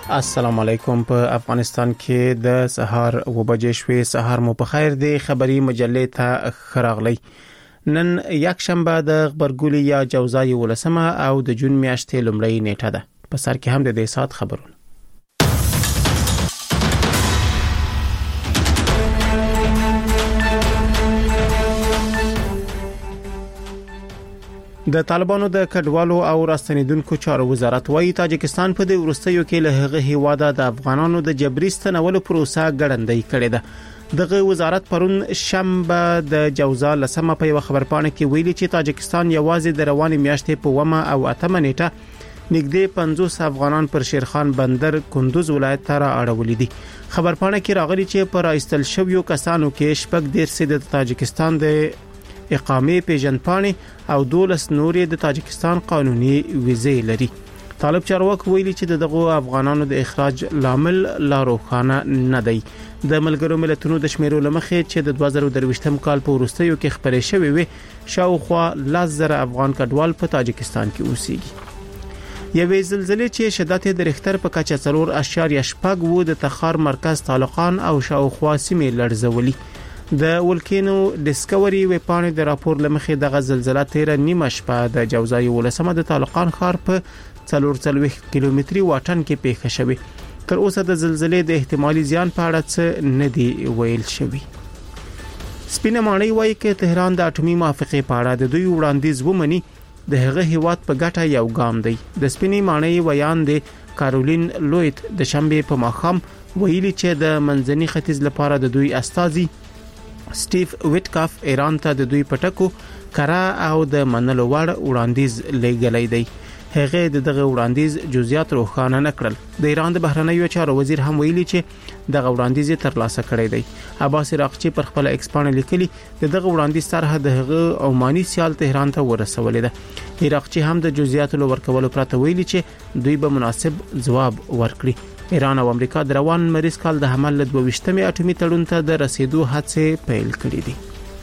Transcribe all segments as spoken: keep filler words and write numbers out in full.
السلام علیکم. په افغانستان کې د سهار و بجې شوي سهار مو په خیر دی. خبری مجلې ته خراغلی. نن یک شنبه د خبرګولي یا جوزای ولسمه او د جون میاشتې لومړی نیټه ده. په سر کې هم د دې سات خبرونه. د طالبانو د کډوالو او راستنیدونکو چارو وزارت وايي تاجکستان په د ورستیو کې له هغه هیواده د افغانانو د جبري ستنولو پروسه ګړندۍ کړې ده. دغه وزارت پرون شنبه د جوزا لسمه په یو خبرپاڼه کې ویلي چې تاجکستان یوازې د روانې میاشتې په ومه او اتمه نیټه نږدې پنځوس افغانان پر شیرخان بندر کندوز ولایت ته را اړولې دي. خبرپاڼه کې راغلي چې پر ایستل شویو کسانو کې شپږ دېرش د تاجکستان د اقامې پیژندپاڼې او دولس نورې د تاجکستان قانوني ویزې لري. طالب چارواکي ویلي چې دغه افغانانو د اخراج لامل لا روښانه نه دی. د ملګرو ملتونو د شمیرو لمخې چې د دوه زره درویشتم کال په وروستیو کې خبرې شوې وي شاوخوا لس زره افغان کډوال په تاجکستان کې اوسېږي. یوې زلزلې چې شدت د ریختر په کچه څلور اعشاریه شپږ و د تخار مرکز طالقان او شاوخوا سیمې لړزولي. د ولکینو ډیسکوري ویب پاڼې د راپور لمخې دغه زلزلہ تیر نیمه شپه د جوزای ولسمه د طالقان ښار په څلور څلوېښت کیلومتري واټن کې پیښه شوې. تر اوسه د زلزلې د احتمالي زیان په اړه څه نه دی ویل شوی. سپینه ماڼۍ وایي چې تهران د اټومي موافقې په اړه د دوی وړاندیز ومني د هغه هیواد په ګټه یو ګام دی. د سپینې ماڼۍ ویان دی کارولین لویت د شنبه په ماښام ویلي چې د منځني ختیځ لپاره د دوی استازي سټیف ویټکاف ایران ته د دوی پټکو کرا او د منلو وړ وړاندیز لګلای دی. هغه دغه وړاندیز جزئیات روښانه نه کړل. د ایران د بهرنیو چارو وزیر هم ویلي چې دغه وړاندیز ترلاسه کړی دی. عباس عراقچی پر خپل ایکس باندې لیکلي دغه وړاندیز طرح د هغه عماني سیال تهران ته ورسولې ده. عراقچی هم د جزئیات لو ورکولو پرته ویلي چې دوی به مناسب ځواب ورکړي. ایران او امریکا د روان مریض کال د حمل له دوه اټومي تړون ته د رسیدو هڅې پیل کړې دي.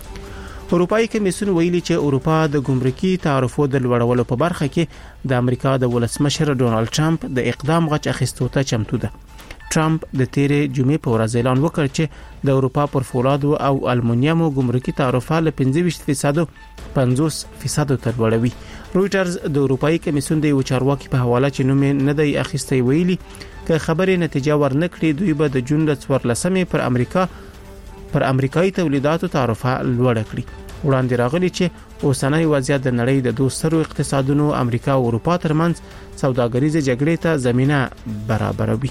اروپאי کمیسیون ویلي چې اروپا د ګمرکي تعرفو د لوړولو په برخه کې د امریکا د ولسمشر ډونالد ټرمپ د اقدام غچ اخیستو ته چمتو ده. ټرمپ د تیرې جمعې په ورځ اعلان وکړ چې د اروپا پر فولادو او المونیمو ګمرکي تعرفه له پنځه ویشت فیصد پنځوس فیصد ته لوړوي. رويټرز د اروپאי کمیسیون د یو چارواکي په حواله چې نوم نه دی اخیستی ویلي که خبرې نتیجه ورنکړي دوی به د جون د څوارلسمې پر امریکا پر امریکایي تولیداتو تعرفه لوړ کړي. وړاندې راغلي چې اوسنۍ وضعیت د نړۍ د دوه سترو اقتصادونو امریکا او اروپا ترمنځ سوداګریزه جګړې ته زمينه برابروي.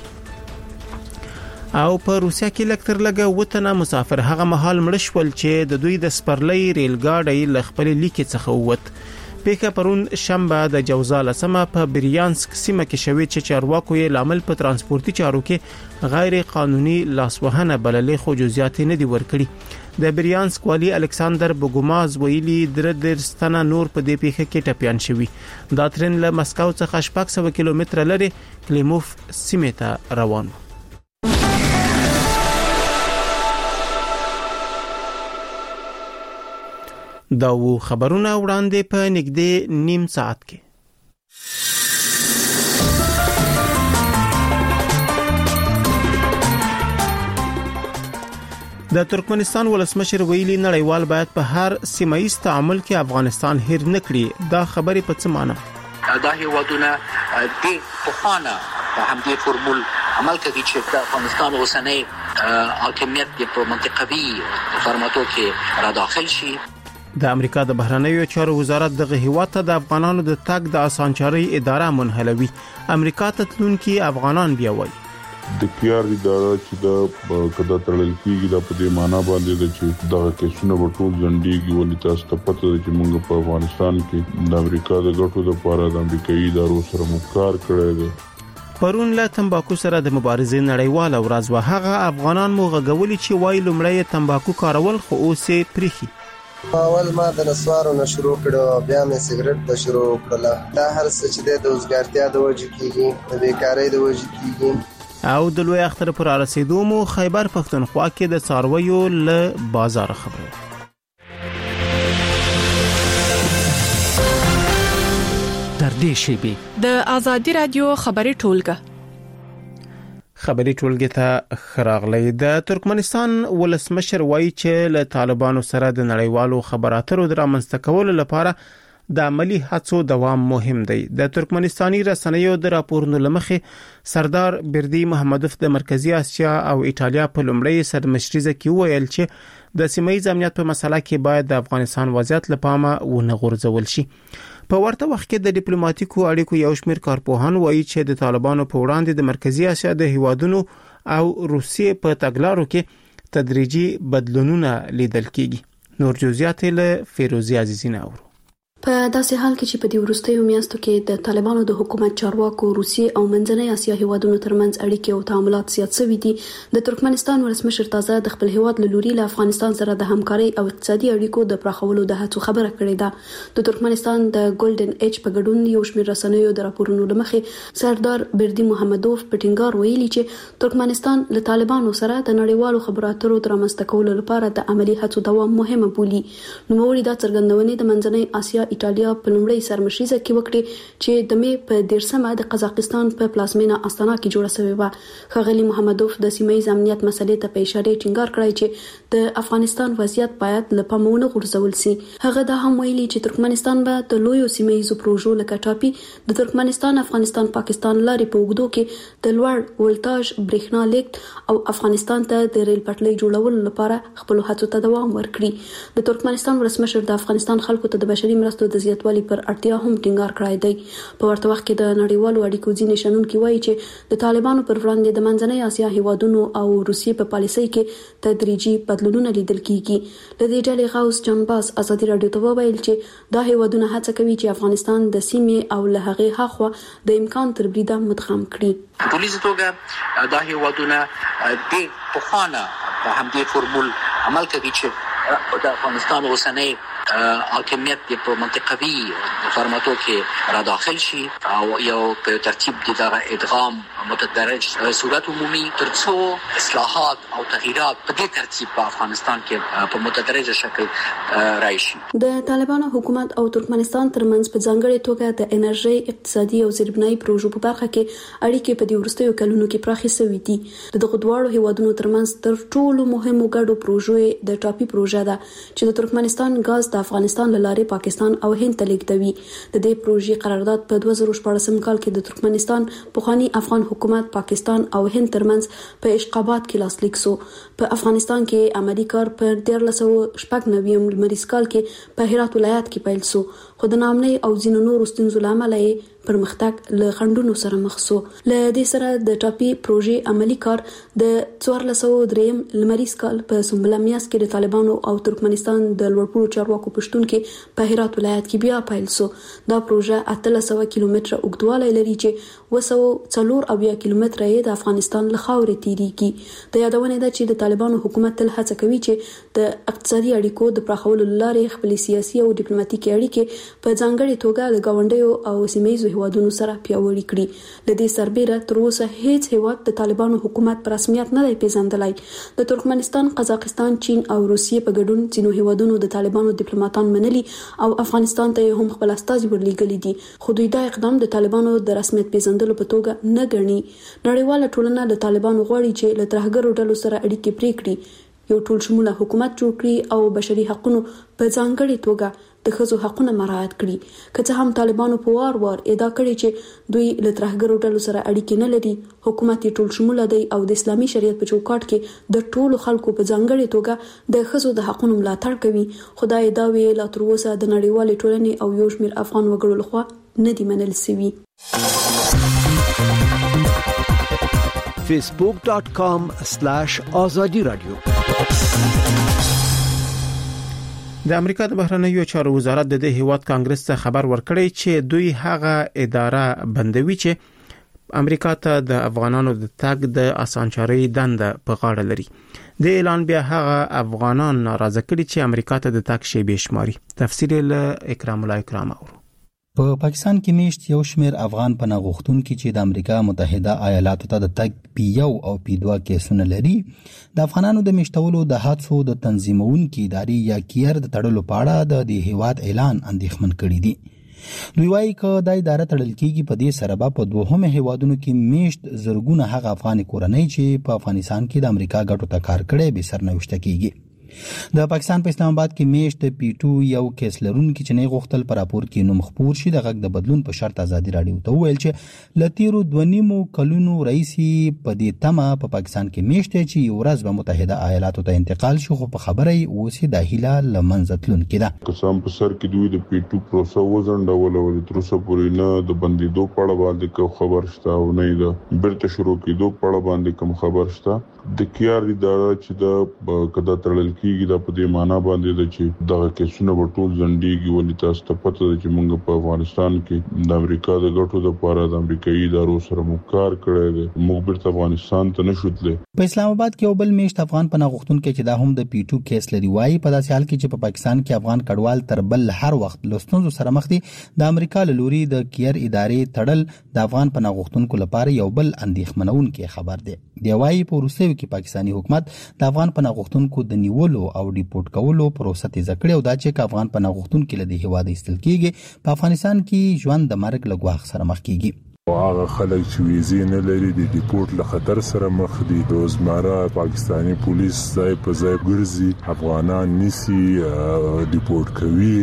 او په روسیا کې لکتر لګه وطنه مسافر هغه مهال مړ شول چې د دوی د سپرلۍ ریل ګاډي ل خپل لیکې څخه ووت. پیکه پرون شنبه د جوزا لسمه په بریانسک سیمه کې شوې چې چارواکو یې لامل په ترانسپورتي چارو کې غیر قانوني لاسوهنه بللې خو جزئیات نه دی ورکړي. د بریانسک والی الکساندر بوګوماز ویلي در درستانه نور په دې پیښه کې ټپيان شوی. دا ترن له مسکو څخه شپږ سوه کیلومتره لري کلیموف سیمه ته روان. دا و خبرونه وړاندې په نږدې نیم ساعت کې. د ترکمنستان ولسمشر ویلي نړیوال باید په هر سیمایي تعامل کې افغانستان هیر نه کړي. دا خبرې په څه معنی؟ دا هیوادونه د پخوانه په همدې فرمول عمل کوي چې د افغانستان اوسنۍ حاکمیت په منطقوي فارماتو کې را داخل شي. د امریکا د بهرنیو چارو وزارت دغه هیواد ته د افغانانو د تګ د اسانچاري اداره منحلوي. امریکا ته تلونکي افغانان بیا وایي د پیار اداره چې د کدا تړل کیږي د په دې معنا باندې چې دغه کیسونه ټول ځنډيږي ولې تاسو ته پته ده چې موږ په افغانستان کې د امریکا د ګټو لپاره د امریکایي ادارو سره مکار کړی دی. پرون له تمباکو سره د مبارزې نړیواله ورځ و هغه افغانان مو غوولي چې وای لمړی تمباکو کارول خو اوسې پریخي. اول ما د نسوارو نشرو کړو بیا مې سیګریټ د شروع کړل. دا هر څه چې د وزګارتیا د وجې کیږي د بیکاری د وجې کیږي. او د لوی اختر پر رسیدو مو خیبر پښتونخوا کې د څارویو له بازار خبره. در دې شیبې د ازادي رادیو خبري ټولګه خبري ټولګي ته خراغلي. د ترکمنستان ولسمشر وایي چې له طالبانو سره د نړیوالو خبراتو د رامنځته کولو لپاره د عملی هڅو دوام مهم دی. د ترکمنستاني رسنیو د راپورونو لمخې سردار بردي محمدوف د مرکزی اسیا او ایتالیا په لومړی سرمشريزه کې ویل چې د سیمایي امنیت په مسله کې باید د افغانستان وضعیت لپاره ونه غورځول شي. په ورته وخت کې د ډیپلوماټیکو اړیکو یو شمېر کارپوهان وایي چې د طالبانو په وړاندې د مرکزی اسیا د هیوادونو او روسیې په تګلارو کې تدریجي بدلونونه لیدل کیږي. نور جزئیات له فیروزی عزیزی ناور. په داسې حال کې چې په دې وروستیو میاشتو کې د طالبانو د حکومت چارواکو روسیې او منځنۍ اسیا هیوادونو ترمنځ اړیکې او تعاملات زیات شوي دي، د ترکمنستان ولسمشر تازه د خپل هیواد له لوري له افغانستان سره د همکارۍ او اقتصادي اړیکو د پراخولو د هڅو خبره کړې ده. د ترکمنستان د ګولډن ایج په ګډون یو شمېر رسنیو د راپورونو لمخې سردار بردي محمدوف په ټینګار ویلي چې ترکمنستان له طالبانو سره د نړیوالو خبراتو د رامنځته کولو لپاره د عملی هڅو دوام مهمه بولي. نوموړي دا څرګندونې د منځنۍ اسیا ایتالیا په لومړی سرمشريزه کې وکړي چې د مې په دیرشمه د قزاقستان په پلازمینه استانا کې جوړه شوې و. ښاغلي محمدوف د سیمایي امنیت مسلې ته په اشاره ټینګار کړی چې د افغانستان وضعیت باید له پامه ونه غورځول شي. هغه دا هم ویلي چې ترکمنستان به د لویو سیمایي پروژو لکه ټاپي د ترکمنستان افغانستان پاکستان لارې په اوږدو کې د لوړ ولټاژ برېښنا لیږد او افغانستان ته د ریل پټلۍ جوړولو لپاره خپل هڅو ته دوام ورکړي. د ترکمنستان ولسمشر د افغانستان خلکو ته د بشري مرستو د زیات والی پر اړتیا هم ټینګار کړی دی. په ورته وخت کې د نړیوالو اړیکو ځینې شنونکي وایي چې د طالبانو پر وړاندې د منځنۍ اسیا هیوادونو او روسیې په پالیسۍ کې تدریجي بدلونونه لیدل کیږي. د دې ډلې غوث جانباز ازادي رادیو ته وویل چې دا هیوادونه هڅه کوي چې افغانستان د سیمې او له هغې هاخوا د امکان تر بریده مدغم کړي. په ټولیزه توګه دا هیوادونه د پخوانه په همدې فرمول عمل کوي چې د افغانستان اوسنۍ حاکمیت په منطقوي فرماتو کې را داخل شي او یو په ترتیب د ادغام متدرج صورت عمومي ترڅو اصلاحات او تغییرات په دې ترتیب په افغانستان کې په متدرج شکل راشي. د طالبانو حکومت او ترکمنستان ترمنځ په ځانګړي توګه د انرژي اقتصادي او زیربنایي پروژو په برخه کې اړیکې په دې وروستیو کلونو کې پراخې شوې دي. د دغه دواړو هیوادونو ترمنځ تر ټولو مهمو ګډو پروژو د ټاپي پروژه ده چې د ترکمنستان غاز د افغانستان له لارې پاکستان او هند ته لیږدوي. د دې پروژې قرارداد په دوه زره شپاړسم کال کې د ترکمنستان پخوانی افغان حکومت پاکستان او هند ترمنځ په اشقابات کې لاسلیک شو. په افغانستان کې عملی کار په دیارلس سوه شپږ نوي لمریز کال کې په هرات ولایت کې پیل شو، خو د ناامنۍ او ځینو نورو ستونزو له امله یې پرمختګ له خنډونو سره مخ شو. له دې سره د ټاپي پروژې عملی کار د څوارلس سوه دریم لمریز کال په سنبله میاشت کې د طالبانو او ترکمنستان د لوړپوړو چارواکو په شتون کې په هرات ولایت کې بیا پیل شو. دا پروژه اتلس سوه کیلومتره اوږدوالی لري چې اوه سوه څلور اویا کیلومتره یې د افغانستان له خاورې تیریږي. د یادونې ده چې د طالبانو حکومت تل هڅه کوي چې د اقتصادي اړیکو د پراخولو لارې خپل سیاسي او ډیپلوماټیکي اړیکې په ځانګړي توګه د ګاونډیو او سیمه‌ییزو هیوادونو سره پیاوړي کړي. له دې سربیره تر اوسه هیڅ هیواد د طالبانو حکومت په رسمیت نه دی پیژندلی. د ترکمنستان، قزاقستان، چین او روسیې په ګډون ځینو هیوادونو د طالبانو ډیپلوماټان منلي او افغانستان ته هم خپل استازي ورلېږلي دي، خو دوی دا اقدام د طالبانو د رسمیت پیژندلو په توګه نه ګڼي. نړیواله ټولنه د طالبانو غواړي چې له ترهګرو ډلو سره اړیکې پرې کړي، یو ټول شموله حکومت جوړ کړي او بشري حقوقو په ځانګړي توګه د ښځو حقونه مراعات کړي. که څه هم طالبانو په وار وار ادعا کړې چې دوی له ترهګرو ډلو سره اړیکې نه لري، حکومت یې ټول شموله دی او د اسلامي شریعت په چوکاټ کې د ټولو خلکو په ځانګړي توګه د ښځو د حقونو ملاتړ کوي. خو دا ادعاوې لا تر اوسه د نړیوالې ټولنې او یو شمېر افغان وګړو لخوا نه دي منل شوي. facebook dot com slash azadi radio. د امریکا د بهرنیو چارو وزارت د دې هیواد کانګرس ته خبر ورکړی چې دوی هغه اداره بندوي چې امریکا ته د افغانانو د تګ د اسانچاري دنده په غاړه لري. د اعلان بیا هغه افغانان ناراضه کړي چې امریکا ته د تګ شی بشماري. تفصیل له اکرام الله اکرام اورو. په پا پاکستان کې میشت یو شمیر افغان پناه غوښتونکي چې د امریکا متحده ایالاتو ته د تګ پی یو او پی دوه کیسونه لري، د افغانانو د میشتولو د حادثو د تنظیمونکو ادارې یا کیر د تړلو په اړه د هیواد اعلان اندېښمن کړي دي. دوی وايي چې د اداره تړل کیږي په دې سره په دوهم هیوادونو کې میشت زرګونه هغه افغان کورنۍ چې په افغانستان کې د امریکا ګټو ته کار کړي به سرنوشت کیږي. د پاکستان په اسلام آباد کې میشت پی ټو یو کیس لرونکي چې نه غوښتل پر راپور کې نوم خپور شي د غږ د بدلون په شرط ازادي رادیو ته ویل چې لتیرو دونیمو کلونو رئیسي په دې تمه په پاکستان کې میشت چې یو ورځ به متحده ایالاتو ته انتقال شي خو په خبره یې اوسې د هیله لمنځه تلونکې ده. قسم په سر کې دوی د پی ټو پروسه وزنډول او تر اوسه پورې نه د بندیدو په اړه باندې کوم خبر شته او نه د بیرته شروع کېدو په اړه باندې کوم خبر شته. د کیار اداره چې د کدا تړل کیږي د په دې معنا باندې د چې دغه کیسونه په ټول ځنډيږي ولې تاسو ته پته ده چې موږ په افغانستان کې د امریکا د ګټو لپاره د امریکایي ادارو سره مکار کړی دی. موږ بیرته افغانستان ته نشو تللی. په اسلام آباد کې وبل میشت افغان پناه غوښتونکو چې دا هم د پی ټو کیس لري وايي په داسې حال کې چې په پاکستان کې افغان کډوال تر بل هر وخت لستونزو سره مخ دي. د امریکا له لوري د کیار ادارې تړل د افغان پناه غوښتونکو لپاره یو بل اندېښمنونکي خبر دی. دی وايي په روسیه کې پاکستاني حکومت د افغان پناه غوښتونکو د نیولو او ډیپورټ کولو پروسه تیز کړې او دا چې افغان پناه غوښتونکو له دې هواد ایستل کیږي په افغانستان کې ژوند د مرګ له ګواښ سره مخ کیږي. هغه خلک چې ویزې نه لري د ډیپورټ له خطر سره مخ دي. روزمره پاکستاني پولیس ځای په ځای ګرځي افغانان نسی ډیپورټ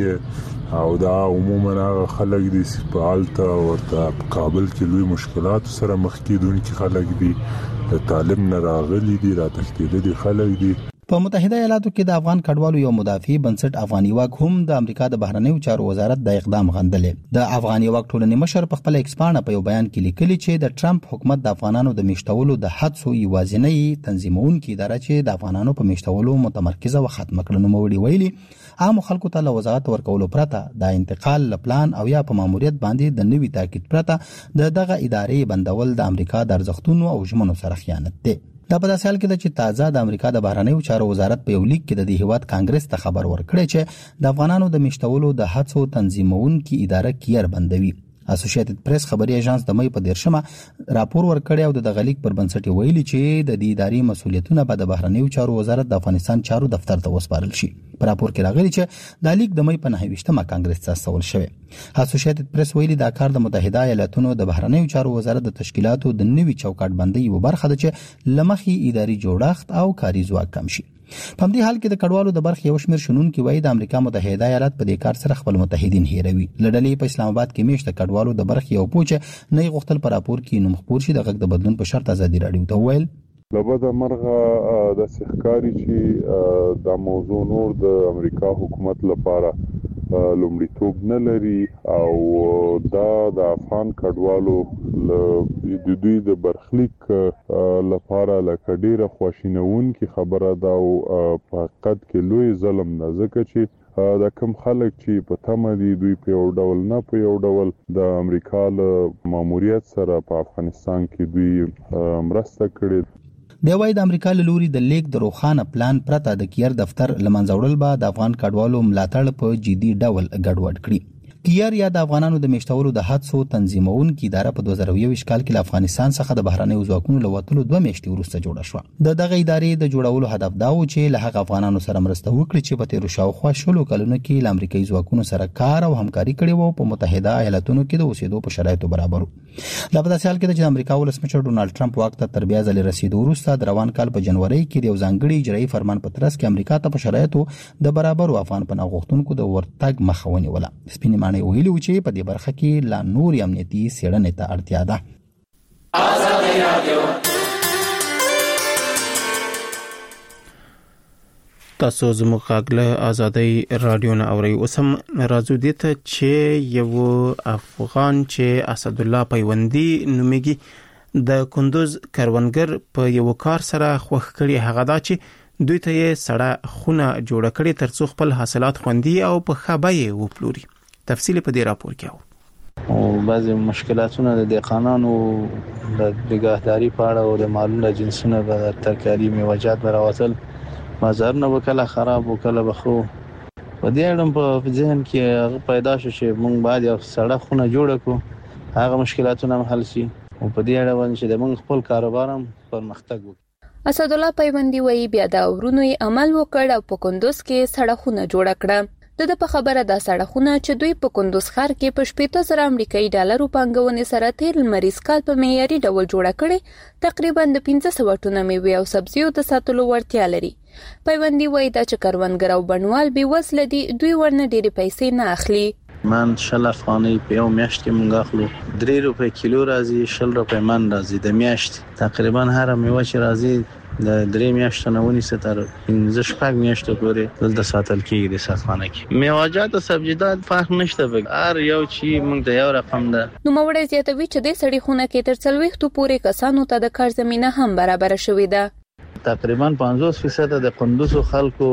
کوي او دا عموما هغه خلک دي چې په حالت ورته کابل کې لوی مشکلات سره مخ کیدونکي خلک دي. طالب نه راغلي دي را تښتېدلي خلک دي. په متحده ایالاتو کې د افغان کډوالو یو مدافع بنسټ افغاني واک هم د امریکا د بهرنیو چارو وزارت د اقدام غندلې. د افغاني واک ټولنې مشر په خپل ایکسپانه په یو بیان کې لیکلي چې د ټرمپ حکومت د افغانانو د میشتولو د حدسو یوازینۍ تنظیمونکي اداره چې د افغانانو په میشتولو متمرکزه و ختم کړنو موړي ویلي عام خلکو ته له وزارت ورکولو پرته د انتقال لپلان او یا په ماموریت باندې د نوي تاکید پرته د دغه ادارې بندول د امریکا د ارزښتونو او ژمنو سره خیانت دی. دا په داسې حال کې چې تازه د امریکا د بهرنیو چارو وزارت په یو لیک کې د دې هیواد کانګرس ته خبر ورکړی چې د افغانانو د میشتولو د هڅو تنظیمونکي اداره کیر بندوي. اسوسییټډ پریس خبري اژانس د مې په دیرشمه راپور ورکړی او د دغلیک پر بنسټ ویلي چې د دې ادارې مسولیتونه به د بهرنیو چارو وزارت د افغانستان چارو دفتر ته وسپارل شي. په راپور کې راغلي چې د لیک د مې په نهه ویشتمه کانګرس ته استول شوی. اسوسییټډ پریس ویلي دا کار د متحده ایالاتونو د بهرنیو چارو وزارت د تشکیلاتو د نوي چوکاټ بندۍ یو برخه ده چې لمخي اداري جوړښت او کاري ځواک کم شي. په همدې حال کې د کډوالو د برخې یو شمېر شنونکي وایي د امریکا متحده ایالات په دې کار سره خپل متحدین هیروي. لړلې په اسلام آباد کې میشت کډوالو د برخې یو پوچ نه غوښتل پر راپور کې نوم خپور شي د غږ د بدلون په شرط ازادي رادیو ته ویل لبد مرغه د سحکاري چې د موضوع نور د امریکا حکومت لپاره لومړیتوب نه لري او دا د افغان کډوالو د دوی د برخلیک لپاره لکه ډیره خواشینون کی خبره ده او په حقیقت کې لوی ظلم نه ځکه چې دا کوم خلک چې په تمه دي دوی په یو ډول نه په یو ډول د امریکا له ماموریت سره په افغانستان کې دوی مرسته کړې. دی وايي د امریکا له لوري د لیک د روخانه پلان پرته د کیر دفتر لمنځوړل به د افغان کډوالو ملاتړ په جدي ډول ګډوډ کړي. کیار یا د افغانانو د میشتولو د حدسو تنظیمونکي اداره په دوه زره یو کال کې له افغانستان څخه د بهرنیو ځواکونو له وتلو دوه میاشتې وروسته جوړه شوه. د دغه ادارې د جوړولو هدف دا و چې له هغه افغانانو سره مرسته وکړي چې په تیرو شاوخوا شلو کلونو کې له امریکایي ځواکونو سره کار او همکاري کړې وو په متحده ایالاتونو کې د اوسېدو په شرایطو برابر. دا په داسې حال کې چې امریکا ولسمشر ډونالد ټرمپ واک ته تر بیا ځلې رسیدو وروسته د روان کال په جنوري کې د یو ځانګړي اجرایي فرمان په ترڅ کې امریکا ته په شرایطو د برابر افغان پناه غوښتونکو د ورتګ مخه ونیوله. سپینې معنی ویلي و چې په دې برخه کې لا نور امنیتي څېړنې ته اړتیا ده. آزادي رادیو تاسو زموږ غږ آزادي رادیو نه اورئ. اوس هم راځو دې ته چې یو افغان چې اسد الله پیوندي نومېږي د کندوز کروندګر په یو کار سره خوښ کړي هغه دا چې دوی ته یې سړه خونه جوړه کړي ترڅو خپل حاصلات خوندي او په ښه بیه وپلوري. تفصیل په دې راپور کې و. او بعضی مشکلاتونه د دهقانانو د نگهداری په اړه او د مالونو جنسونو د ترکاري میوجات براوتل بازارونه وکړه خراب وکړه بخو په دې اړه په ذهن کې پیدا شو چې موږ باید یو سړه خونه جوړ کړو هغه مشکلاتونه حل شي او په دې اړه باندې چې موږ خپل کاروبار هم پرمختګ وکړو. اسد الله پیوندي وایي بیا دا ورونو عمل وکړ او په کندوز کې سړه خونه جوړ کړه. د په خبره د سړکونه چې دوی په کندوز ښار کې په شپږ زره امریکایي ډالرو پانګونې سره تیر لمریز کال په معیاري ډول جوړه کړي تقریبا د پنځه سوه ټنه میوې او سبزیو د ساتلو وړتیا لري. پیوندي وایي دا چې کروندګر او بڼوال بې وزله دي دوی ورنه ډېرې پیسې نه اخلي. من شل افغانۍ په یو میاشت کې مونږ اخلو، درې روپۍ کیلو راځي، شل روپۍ من راځي د میاشت. تقریبا هر میوه چې راځي د درې میاشتو نه ونیسه تر پنځه شپږ میاشتو پورې دلته ساتل کېږي د ساتخانه کې. میوه‌جات او سبزیجات فرق نشته، هر یو چی موږ د یو رقم ده. نوموړی زیاتوي چې د سړي خونه کې تر څلوېښتو پورې کسانو ته د کار زمینه هم برابر شوې ده. تقریبا پنځوس فیصد د قندوز خلکو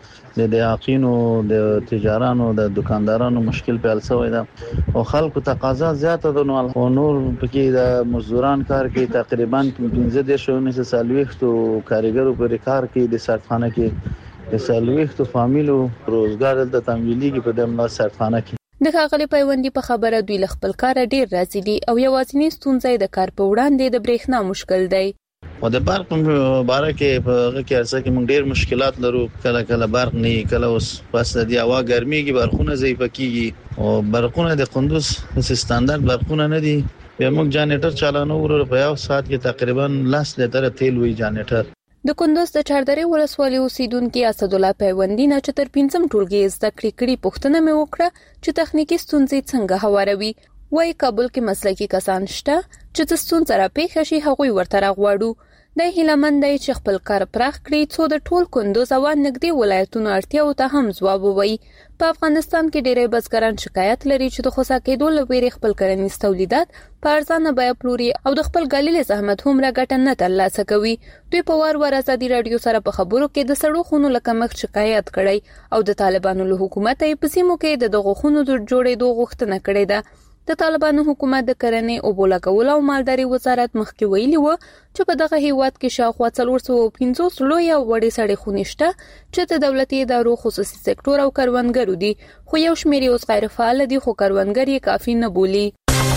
د دیاقینو د تجارانو د دکاندارانو مشکل پیل شوی ده او خلکو تقاضا زیاته ده، نو نور پکې د مزدوران کار کوي. تقریبا پنځه دېرش نه سالويختو کارګرو پر کار کوي د ساتخانه کې، د سالويختو فامیلو روزګار د تمویلي په دمه ساتخانه کې. د ښاغلي پیوندي په خبره دوی له خپل کار ډیر راضي دي او یوازینی ستونزه د کار په وړاندې د برېښنا مشکل دی. او د برق په باره کې په هغه کې ارڅه کې موږ ډېر مشکلات لرو، کله کله برق نه کله اوس پس د هوا ګرميږي برقونه ضعیف کیږي او برقونه د قندوز ستاندارد برقونه نه دي. بیا موږ جنریټر چالانو ورو په یو ساعت کې تقریبا لاس لیټر تیل وی جنریټر. د کندوز د چاردرې ولسوالۍ اوسیدونکو اسد الله پیوندي نه چې تر پنځم ټولګي زده کړې کړي پوښتنه مې وکړه چې تخنیکی ستونزې څنګه هواروي. وای کابل کې مسلکي کسان شته چې د ستونزې را پیښ شي هغوی ورته راغواړو. د هیلمن دی چې خپل کار پراخ کړي څو د ټول کندوز او نږدې ولایتونو اړتیاو ته هم ځواب ووایي. په افغانستان کې ډېری بزګران شکایت لري چې د خوسا کېدو له ویرې خپل کرنیز تولیدات په ارزانه بیه پلوري او د خپل ګالیلې زحمت هم راګټه نه ترلاسه کوي. دوی په وار وار ازادي رادیو سره په خبرو کې د سړو خونو له کمښت شکایت کړی او د طالبانو له حکومت یې په سیمو کې د دغو خونو د جوړېدو غوښتنه کړې ده. د طالبانو حکومت د کرنې او بولاکول او مالداري وزارت مخکې ویلي و چې په دغه هیواد کې شاوخوا څلور سوه پنځوس لوی او وړې سړې خونې شته چې د دولتي ادارو خصوصي سکتور او کروندګرو دي، خو یو شمېر اوس غیر فعال دي خو کروندګر یې کافي نه بولي.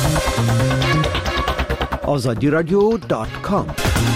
آزادی رادیو ډاټ کام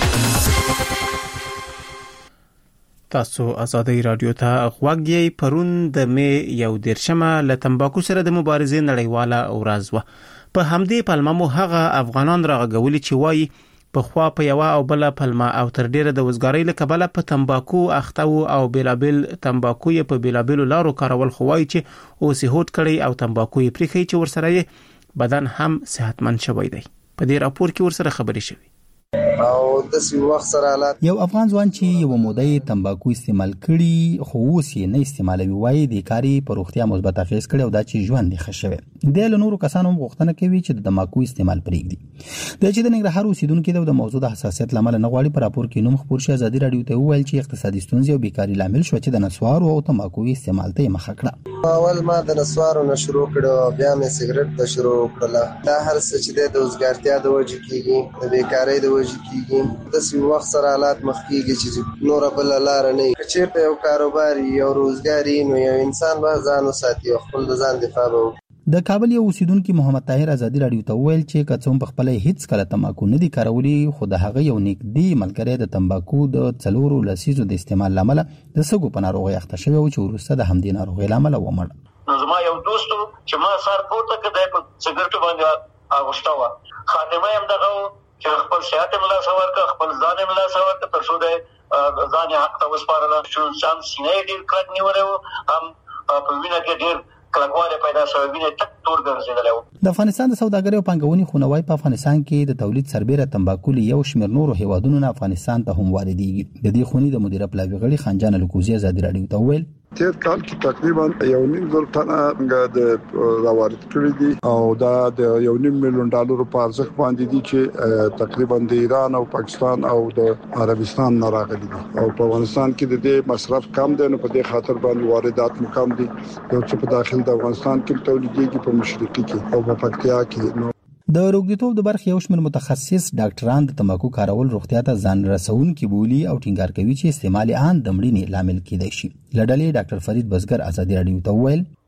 تاسو آزادی رادیو ته غوږ یې. پرون د مې یو دیرشمه له تمباکو سره د مبارزې نړیواله ورځ وه. په همدې پلمه مو هغه افغانان راغولي چې وایي په خوا په یو او بل پلمه او تر ډیره د وزګارۍ له کبله په تمباکو اخته او بیلابل تمباکو یې په بیلابل لارو کارول، خو وایي چې اوس یې هوډ کړی او تمباکو یې پرېښی چې ورسره یې بدن هم صحتمند شوی دی. په دې راپور کې ورسره خبرې شوي. او د سی وخت سره حالات یو افغان ځوان چې یو مودې تمباکو استعمال کړي خو اوس یې نه استعمالوي، وایي د کاری په روغتیا مثبت اغېز کړي او دا چې ژوند یې ښه شوی. د نورو کسانو غوښتنه کوي چې د تمباکو استعمال پرېږدي. د چې د ننګرهار اوسیدونکو د موضوع د حساسیت لامل نه غواړي په راپور کې نوم خبر شي. آزادي رادیو ته وویل چې اقتصادي ستونزې او بیکاری لامل شو چې د نسوارو او تمباکو استعمال ته مخه کړه. اول ما د نسوارو نه شروع کړو، بیا مې سیګریټ ته شروع کړل. دا هر څه چې د وزګارتیا د وجې کېږي، د بیکاری د وجې کېږي. د سی وخت سره حالات مخکېږي چې نور بل لار نه وي. که چېرته یو کاروبار یو روزګار نو یو انسان به ځان وساتي او خپل د ځان دفاع به وکړي. د کابل یو اوسیدونکو محمد طاهر آزادي رادیو ته ویل چې کڅوم په خپل هیڅ کله تمباکو نه دي کارولي، خو د هغه یو نږدې ملګری د تمباکو د څلورو لسیزو د استعمال لامل د سګو په ناروغۍ اخته شوی او چې وروسته د همدې ناروغۍ لامل ومړ. نو زما یو دوست چې ما سر پورته کړی په سګریټو باندې اغوسته وه، خاتمه هم دغه چې خپل صحت ملا سوار کا خپل ځان ملا سوار کا تر څو د ځان حق ته وسپارل چې ځان سینې ډیر کلک نیولې و، هم په وینه کې ډیر کلکواله پیدا شوه، وینه تک تور ګرځېدله و. د افغانستان د سوداګرۍ او پانګونې خونوای په افغانستان کې د تولید سربېره تمباکو له یو شمېر نورو هیوادونو نه افغانستان ته هم واردېږي. د دې خونې د مدیره پلاوي غړي خانجان الکوزي آزادي رادیو ته وویل تیر کال کې تقریبا یو نیم زر ټنه د راوارد کړی دي او دا د یو نیم میلیون ډالر په ارزښت باندې دي چې تقریبا د ایران او پاکستان او د عربستان نه راغلي دي. او په افغانستان کې د دې مصرف کم دی، نو په دې خاطر باندې واردات مو کم دي. یو څه په داخل د افغانستان کې تولیدېږي په مشرقي کې او په پکتیا کې. نو د روغتیايي د برخې یو شمېر متخصص ډاکټران د تمباکو کارول روغتیا ته ځان رسونکي بولي او ټینګار کوي چې استعمال عام د مړینې لامل کېدای شي. لډلې ډاکټر فرید بزګر آزادي رادیو ته وویل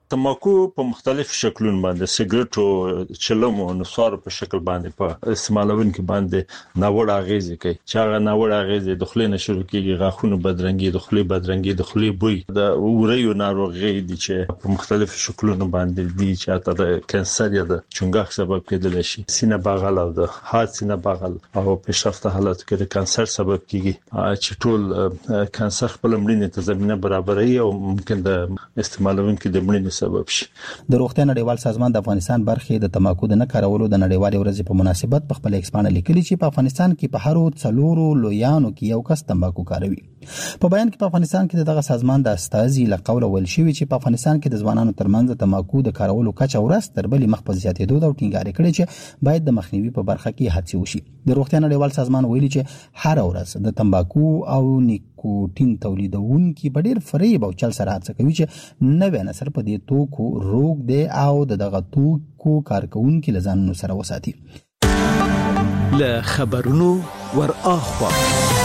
تماکو په مختلف شکلونو باندې سیګریټ او چلم او نصار په شکل باندې په استعمالونکو باندې ناوړه اغیزې کوي چې هغه ناوړه اغیزې د خلینو شروع کیږي غاښونو بدرنګي د خلی بدرنګي د خلی بوی د وریو ناروغي دي چې په مختلف شکلونو باندې دي چې حتی د کانسر یا د چونګښ سبب کېدل شي سینه بغل او د هارت سینه بغل او پیشرفته حالت کې د کانسر سبب کیږي چې ټول کانسر خپل مړینې ته زمينه برابري او ممکن د استعمالونکو د مړینې سبب شي. د روغتیا نړیوال سازمان د افغانستان برخې د تماکو د نه کارولو د نړیوال ورځې په مناسبت په خپل ایکسپانه لیکلي چې په افغانستان کې په هرو څلورو لویانو کې یو کس تماکو کاروي. په بیان کې په افغانستان کې دغه سازمان د استازي لقول ول شوی چې په افغانستان کې د ځوانانو ترمنځ تماکو د کارولو کچه ورځ تر بلې مخ په زیاتېدو او ټینګار کړي چې باید د مخنیوي په برخه کې هڅې وشي. د روغتیا نړیوال سازمان ویلي چې هر ورځ د تمباکو او نیکوټین تولیدونکو په ډیر فریب او چل سره هڅه کوي چې نوې نسل په دې توکو روغ دی او دغه توکو کارکونکو لزانونو سره وساتي. له خبرونو ور اخوا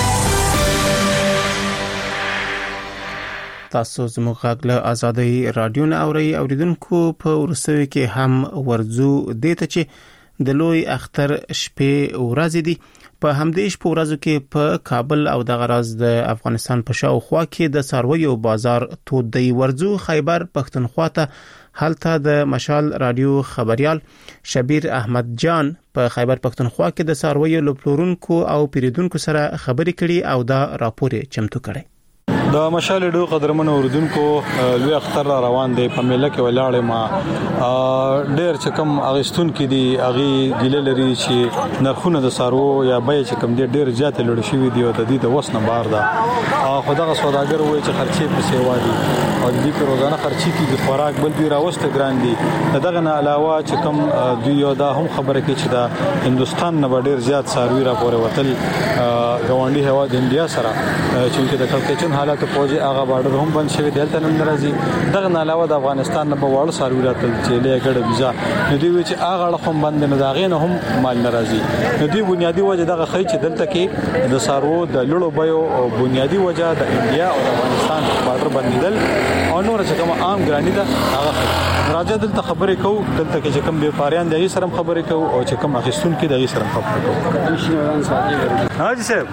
تاسو زموږ غږ له آزادۍ رادیو نه اوري اوریدونکو په ورسوي کې هم ورزو دته چې د لوی اختر شپې ورځې دي په همدې شپه ورځو کې په کابل او د غراز د افغانستان په شاوخوا کې د څارویو بازار تود دی. ورزو خیبر پښتونخوا ته هلته د مشال رادیو خبريال شبیر احمد جان په خیبر پښتونخوا کې د څارویو لپلورونکو او پیریدونکو سره خبرې کړي او دا راپور چمتو کړي. د مشال ډو قدرمن اوردونکو لوی اختر را روان دی په میله کې ولاړې ما ډېر چې کم اغستون کې دی اغي ګیله لري چې نرخونه د سارو یا بای چې کم دی ډېر زیات لوړ شوی دی او د دې د وسنه بار ده خدغه سوداګر وایي چې خرچې په سیوا دي او د دې په روزانه خرچې کې د خوراک بل دی راوسته ګران دي. دغه نه علاوه چې کم دوی یو دا هم خبره کوي چې د هندستان نه ډېر زیات ساروي را پورې وتل غونډي هوا د انډیا سره چې د کلکچن حالت ته پوجي هغه بارډر هم بند شوی دلته نن راځي. دغه نه علاوه د افغانستان نه په وړ ساروي راتل چې له ګډه ویزا نو دوی چې هغه هم بند نه داغې نه هم مال ناراضي. نو دوی بنیادی وجه دغه خی چې دلته کې د سارو د لړو بيو او بنیادی وجه د انډیا او افغانستان بارډر بندیدل او نور چې کوم عام ګرانی ده هغه راځي دلته خبرې کوو. دلته کې چې کوم بیپاریان دغه سره خبرې کوو او چې کوم اخیستون کې دغه سره خبرې کوو. حاجی صاحب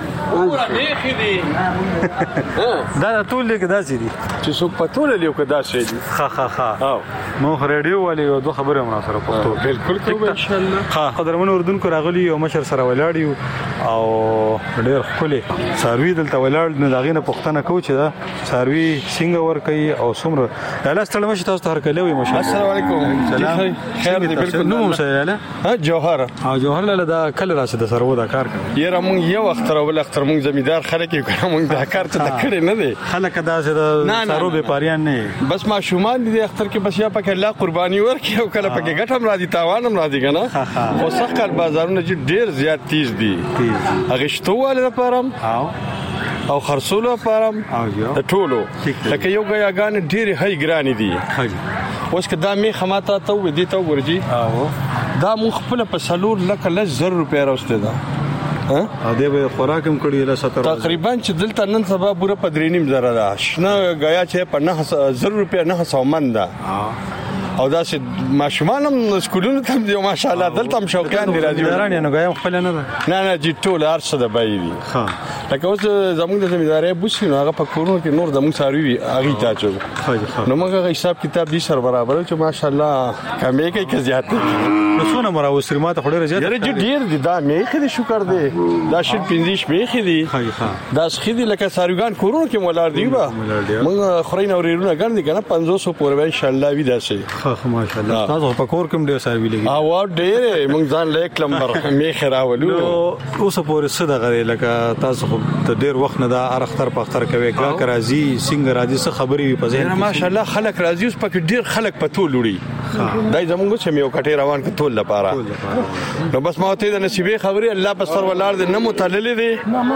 دا ټول لیک داسې دي چې څوک په ټول لیک داسې دي. ها ها ها او مو رادیو والي یو دوه خبره مون سره پښتو بالکل کوو ان شاء الله. ها قدرمن اردوونکو راغلي او مشر سره ولاړیو او ډېر خولي ساروي دلته ولاړ نه داغینه پښتنه کو چې دا ساروي څنګه ور کوي او څومره لاله ستړي مشه تاسو ته کلوي مشه. السلام علیکم. سلام خیر دی بالکل نو مسایله ها جوهر ها جوهر لاله دا کله راشه د سرو دا کار کوي. یره مونږ یو اختر ول اختر مونږ زمیدار خلک یو کوم دا کار ته کړی نه دی. خلک دا چې سرو به پاریان نه بس ما شومان دي اختر کې بس یا پکې الله قرباني ورکړي او کله پکې ګټم راځي تاوان هم راځي کنه. خو سخت بازارونه چې ډیر زیات تیز دي اغشتواله لپاره او او خرصولو لپاره د ټولو لکه یو غیاګان ډیر هاي ګرانی دي. اوس کدا می خماته ته و دي ته ورجی او دا مخ خپل په سلور لکه لزر روپیا راوسته ده. ها ا دې به خوراکم کړی له ستر تقریبا چې دلته نن سبا پوره پدرینیم زره ده شنه غیا چې په نه زر روپیا نه سومن ده او دا چې ماشومان هم سکولونو ته دی ماشاءالله دلته هم شوقیان دي راځي. ورانه نو غیم خپل نه ده نه نه جی ټول ارڅ ده بای دي. ها لکه اوس زموږ د زمینداري بوسي نو هغه په کورونو کې نور زموږ ساروي هغه ته چو نو موږ حساب کتاب دي سره برابر چې ماشاءالله کمې کې کې زیات نو څونه مرا وسر ماته خړې زیات یره جی ډیر دي دا مې خې شکر دی دا شل پنځه مې خې دي دا خې لکه ساروګان کورونو کې مولار دی با موږ خورین اورېرونه ګرځي کنه پنځه سو پورې ان شاء الله وی داسي. خو ماشاءالله تاسو په کور کوم ډیر ساروي لګي او ډېر موږ ځان لیک لمبر مې خراولو اوس پورې صدا غري لکه تاسو ته ډیر وخت نه دا ارختر پختر کوي کا راځي څنګه راځي څه خبري په ذهن ماشاءالله خلک راځي اوس پکې ډیر خلک په ټول وړي دای زموږ چې یو کټه روان ک ټول لپاره نو بس ما ته د نصیبې خبري الله په سر ولار دې نه متعلل دي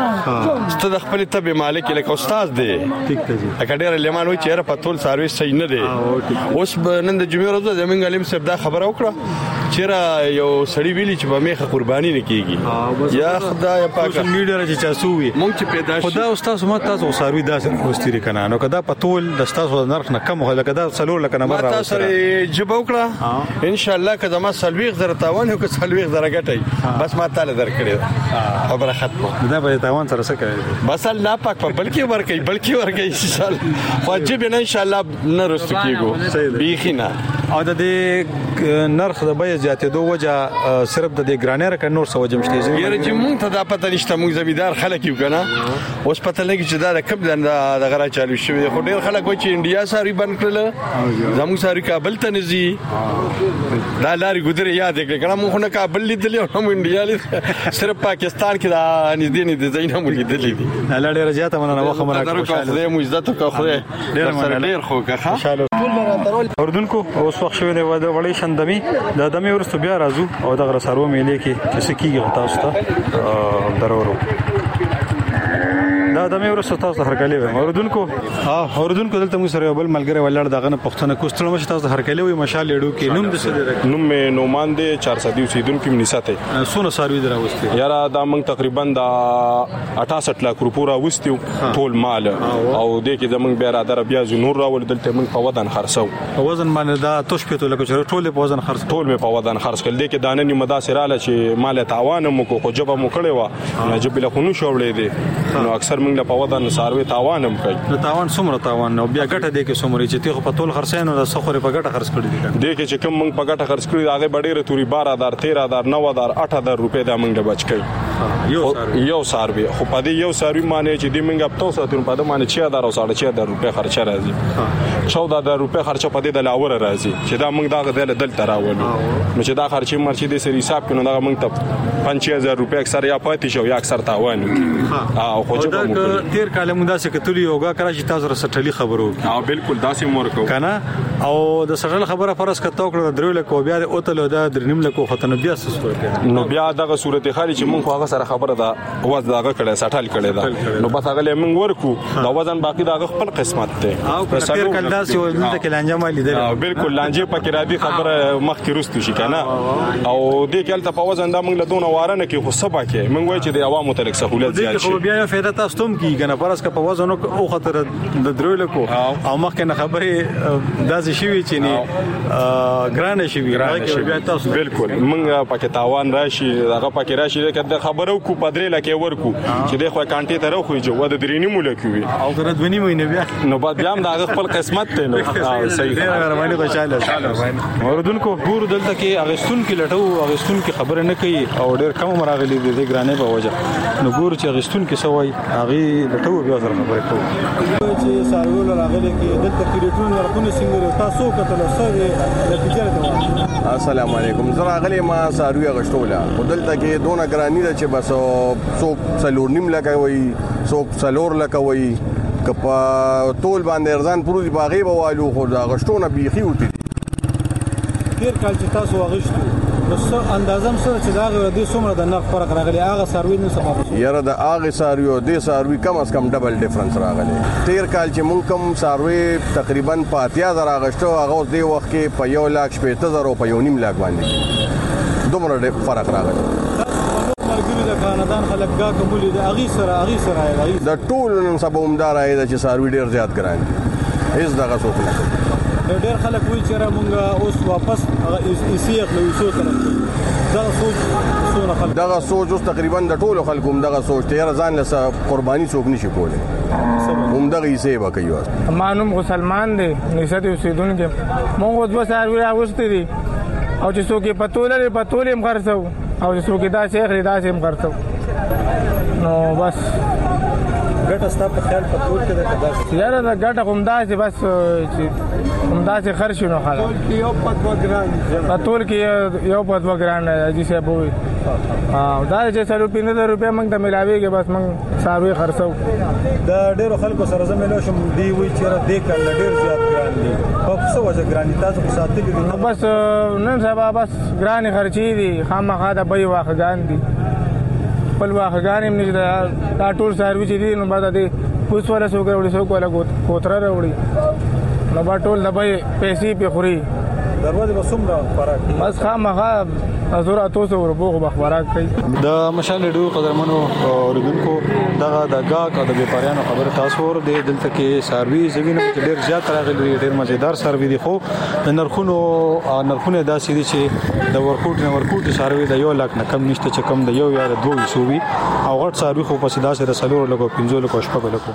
ست د خپل تبع مالک لکه استاد دی ټیک ته جی اکډیر لمن وي چې په ټول سرویس صحیح نه دی اوس نن د جمعې ورځ زمونږ علم صاحب دا خبره وکړه چیرې یو سړی ویلی چې په میخه قرباني نه کیږي یا خدای پاک سوشل میډیا چې چاسوي مونږ چې پیدا شي خدا استاد ما تاسو ساروي داسې وستری کنه نو کدا په ټول د تاسو نرخ نه کم هله کدا څلور لکه نمبر راوځي تاسو جواب وکړه ان شاء الله کدا ما سلويغ زره تاوان او که سلويغ زره ګټي بس ما تعالی درکړي خبره ختمه دا به تاوان سره څه کوي بس الله پاک په بلکې ورکي بلکې ورکي ان شاء الله واجب نه ان شاء الله نه رسو کیګو بیخینا او د دې نرخ د بیه زیاتېدو وجه صرف د دې ګرانر ک نور سو وجه مشته یره چې مونږ ته دا پته نشته مونږ زمیدار خلک یو کنه اوس پته لګی چې دا کب د غره چالو شوی خو ډیر خلک وایي چې انډیا ساری بند کړل زموږ ساری کابل ته نزي دا لاري ګذر یاد کړه کنه مونږ نه کابل لیدل او هم انډیا لیدل صرف پاکستان کې دا نږدې نه دي ځینې مونږ لیدل دي الله ډیر زیاته مننه واخه مرکه خوشاله دې مو عزت او خو ډیر مننه ډیر خو ښه اردوونکو اوس وخت شوی دی واده وړي شندمي د دمه ورستو بیا راځو او د غره سارو میلې کې چې سکیږي تاسو ته درورو دا د مې ورسره تاسو هرکلی وي اوردونکو ها اوردونکو دلته موږ سره بل ملګری ولاړ دغه نه پښتنه کوستلو مشه تاسو هرکلی وي مشال لیډو کې نوم د څه نوم مې نومان دی چار سو اوسیدونکو مې نساته سونه ساروي دراوستي یاره دا موږ تقریبا د اٹھاسٹھ لک روپو راوستیو ټول مال او د کې زمونږ بیا را در بیا نور راول دلته موږ په ودان خرڅو په وزن باندې دا توش پېتو لکه چې ټول په وزن خرڅ ټول مې په وزن خرڅ کړل د کې دانه نیمه دا سراله چې مال تاوان مو کو جبه مو کړي وا نه جبه له خونو شوړې دي نو اکثر موږ له په وزن ساروي تاوان هم کوي نو تاوان څومره تاوان نو بیا ګټه دی کې څومره چې ته په ټول خرڅینو د سخوري په ګټه خرڅ کړی دي د کې چې کوم موږ په ګټه خرڅ کړی هغه ډېر توري بارہ ہزار تیرہ ہزار نو ہزار آٹھ ہزار روپے دا موږ بچ کړی یو ساروي یو ساروي خو په دې یو ساروي معنی چې د موږ په تاسو ته په دې معنی چې دا راو ساړه چې دا روپے خرچه راځي چودہ ہزار روپے خرچه په دې د لاور راځي چې دا موږ دا غدل دلته راولو نو چې دا خرچه مرچې د سری حساب کړو دا موږ ته پنځه هزار روپے اکثر یا پاتې شو یا اکثر تاوان او خو چې تیر کال موږ داسې کتلی یوګه کړه چې تاسو سره سټلی خبرو ها بالکل داسې مور کو کنه او د سټل خبره فرض کته کړو درو له کو بیا اوتل دا درنیم له کو ختنه بیا څه نو بیا دغه صورت خالي چې موږ هغه سره خبره ده واز دغه کړه سټل کړه دا نو بس هغه له موږ ورکو دا وزن باقی دغه خپل قسمت ته او تیر کال داسې ولنه کې لانجه مالي ده بالکل لانجه پکې را دي خبره مخ کې رستو شي کنه او دې کال ته په وزن دا موږ له دونه وارنه کې خو سبا کې موږ وایي چې د عوامو تلک سہولت زیات شي خو بیا فائدہ تاسو ته کی کنه فرض کا په وزن او خطر د درول کو او مخکې نه خبره داسې شي چې نه ګرانه شي ګرانه بیا تاسو بالکل موږ پکې تاوان راشي هغه پکې راشي کله خبرو کو پدرې لکه ورکو چې د خو کانټي ته راخوي جو د درینی مولکوي او تر دونی مینه بیا نو بعد بیا د خپل قسمت ته نو صحیح غرمانه خوشاله اوردونکو ګور دلته کې اغستون کې لټو اغستون کې خبره نه کوي او ډېر کم مراغلي دي ګرانه په وجه نو ګور چې اغستون کې سوي هغه لټو بیا سره خبره کوي چې سارول راغلي کې دلته کې ریټون ورکونه څنګه تاسو کتل سره نتیجه ده السلام علیکم زرا غلی ما ساروی غشتوله دلته کې دونه ګرانی ده چې بس څوک څلور نیم لکوي څوک څلور لکوي کپا ټول باندې ارزان پروزي باغې بوالو خو دا غشتونه بيخي وتی تیر کال چې تاسو غشتو نو اندازم سره چې دا غوړ دي څومره د نرخ فرق راغلی هغه ساروی نه سبب یاره د هغه ساروی او د ساروی کم از کم ډبل ډیفرنس راغلی تیر کال چې مونږ کم ساروی تقریبا پاتیا زره غشتو هغه د وخت کې په یو لاک شپږ زره په یو نیم لاک باندې دومره فرق راغلی د خاندان خلک کا قبول دي اغي سره اغي سره اغي د ټول نن سبا عمدار اې د چې ساروی ډیر زیات ګران دي هیڅ دغه څوک نه ډېر خلک وایي چې را مونږ اوس واپس ایسی خپل یو طرف دغه سوچ سونه خلک دغه سوچ اوس تقریبا د ټولو خلکو دغه سوچ ته ځان له قرباني څوک نشي کولی هم دغه یې سیبه کوي مانوم سلمان دی نسات اوسیدونکو مونږ اوس بس ساروی راوستي دي او چې څوک په توله په توله هم خرڅو او چې څوک دا شیخ دا سیم خرڅو نو بس ګټه ستا په خیال په ټول کې د کدا یاره دا ګټه کوم دا چې بس چې کوم دا چې خرڅ شنو خاله یو په دوه ګران په ټول کې یو په دوه ګران چې څه بوي او دا چې څلور پنځه روپیا موږ ته ملاويږي بس موږ ساروي خرڅو دا ډېر خلکو سره زميلو شم دی وی چې دې کله ډېر زیات ګران دي په څه وجه ګران دي تاسو په ساتلي دي بس نن سبا بس ګران خرچي دي خامخا دا به واخګان دي خپل واخګان هم نشته دا ټول سروي چې دي نو بعد دې اوس ولا سو کوي سو کوله کوتره وروړي نو با ټول دبي پیسې په خوري دروازه به څومره خوراک بس خامخا ازور اتوسه وربوغ به خوراک کوي. د مشال ډیو قدرمنو اوریدونکو دغه د گاګ او د بیپاریانو خبره تاسو ور دي دلته کې سروي زمينه کې ډیر زیات راغلي ډیر مزیدار سروي دي خو د نرخونو نرخونه داسې دي چې د ورکوټ نه ورکوټ سروي د یو لاک نه کم نشته چې کم د یو یا د دوه سووي او غټ سروي خو په سیدا سره سلور لګو پنځو لګو شپږ لګو.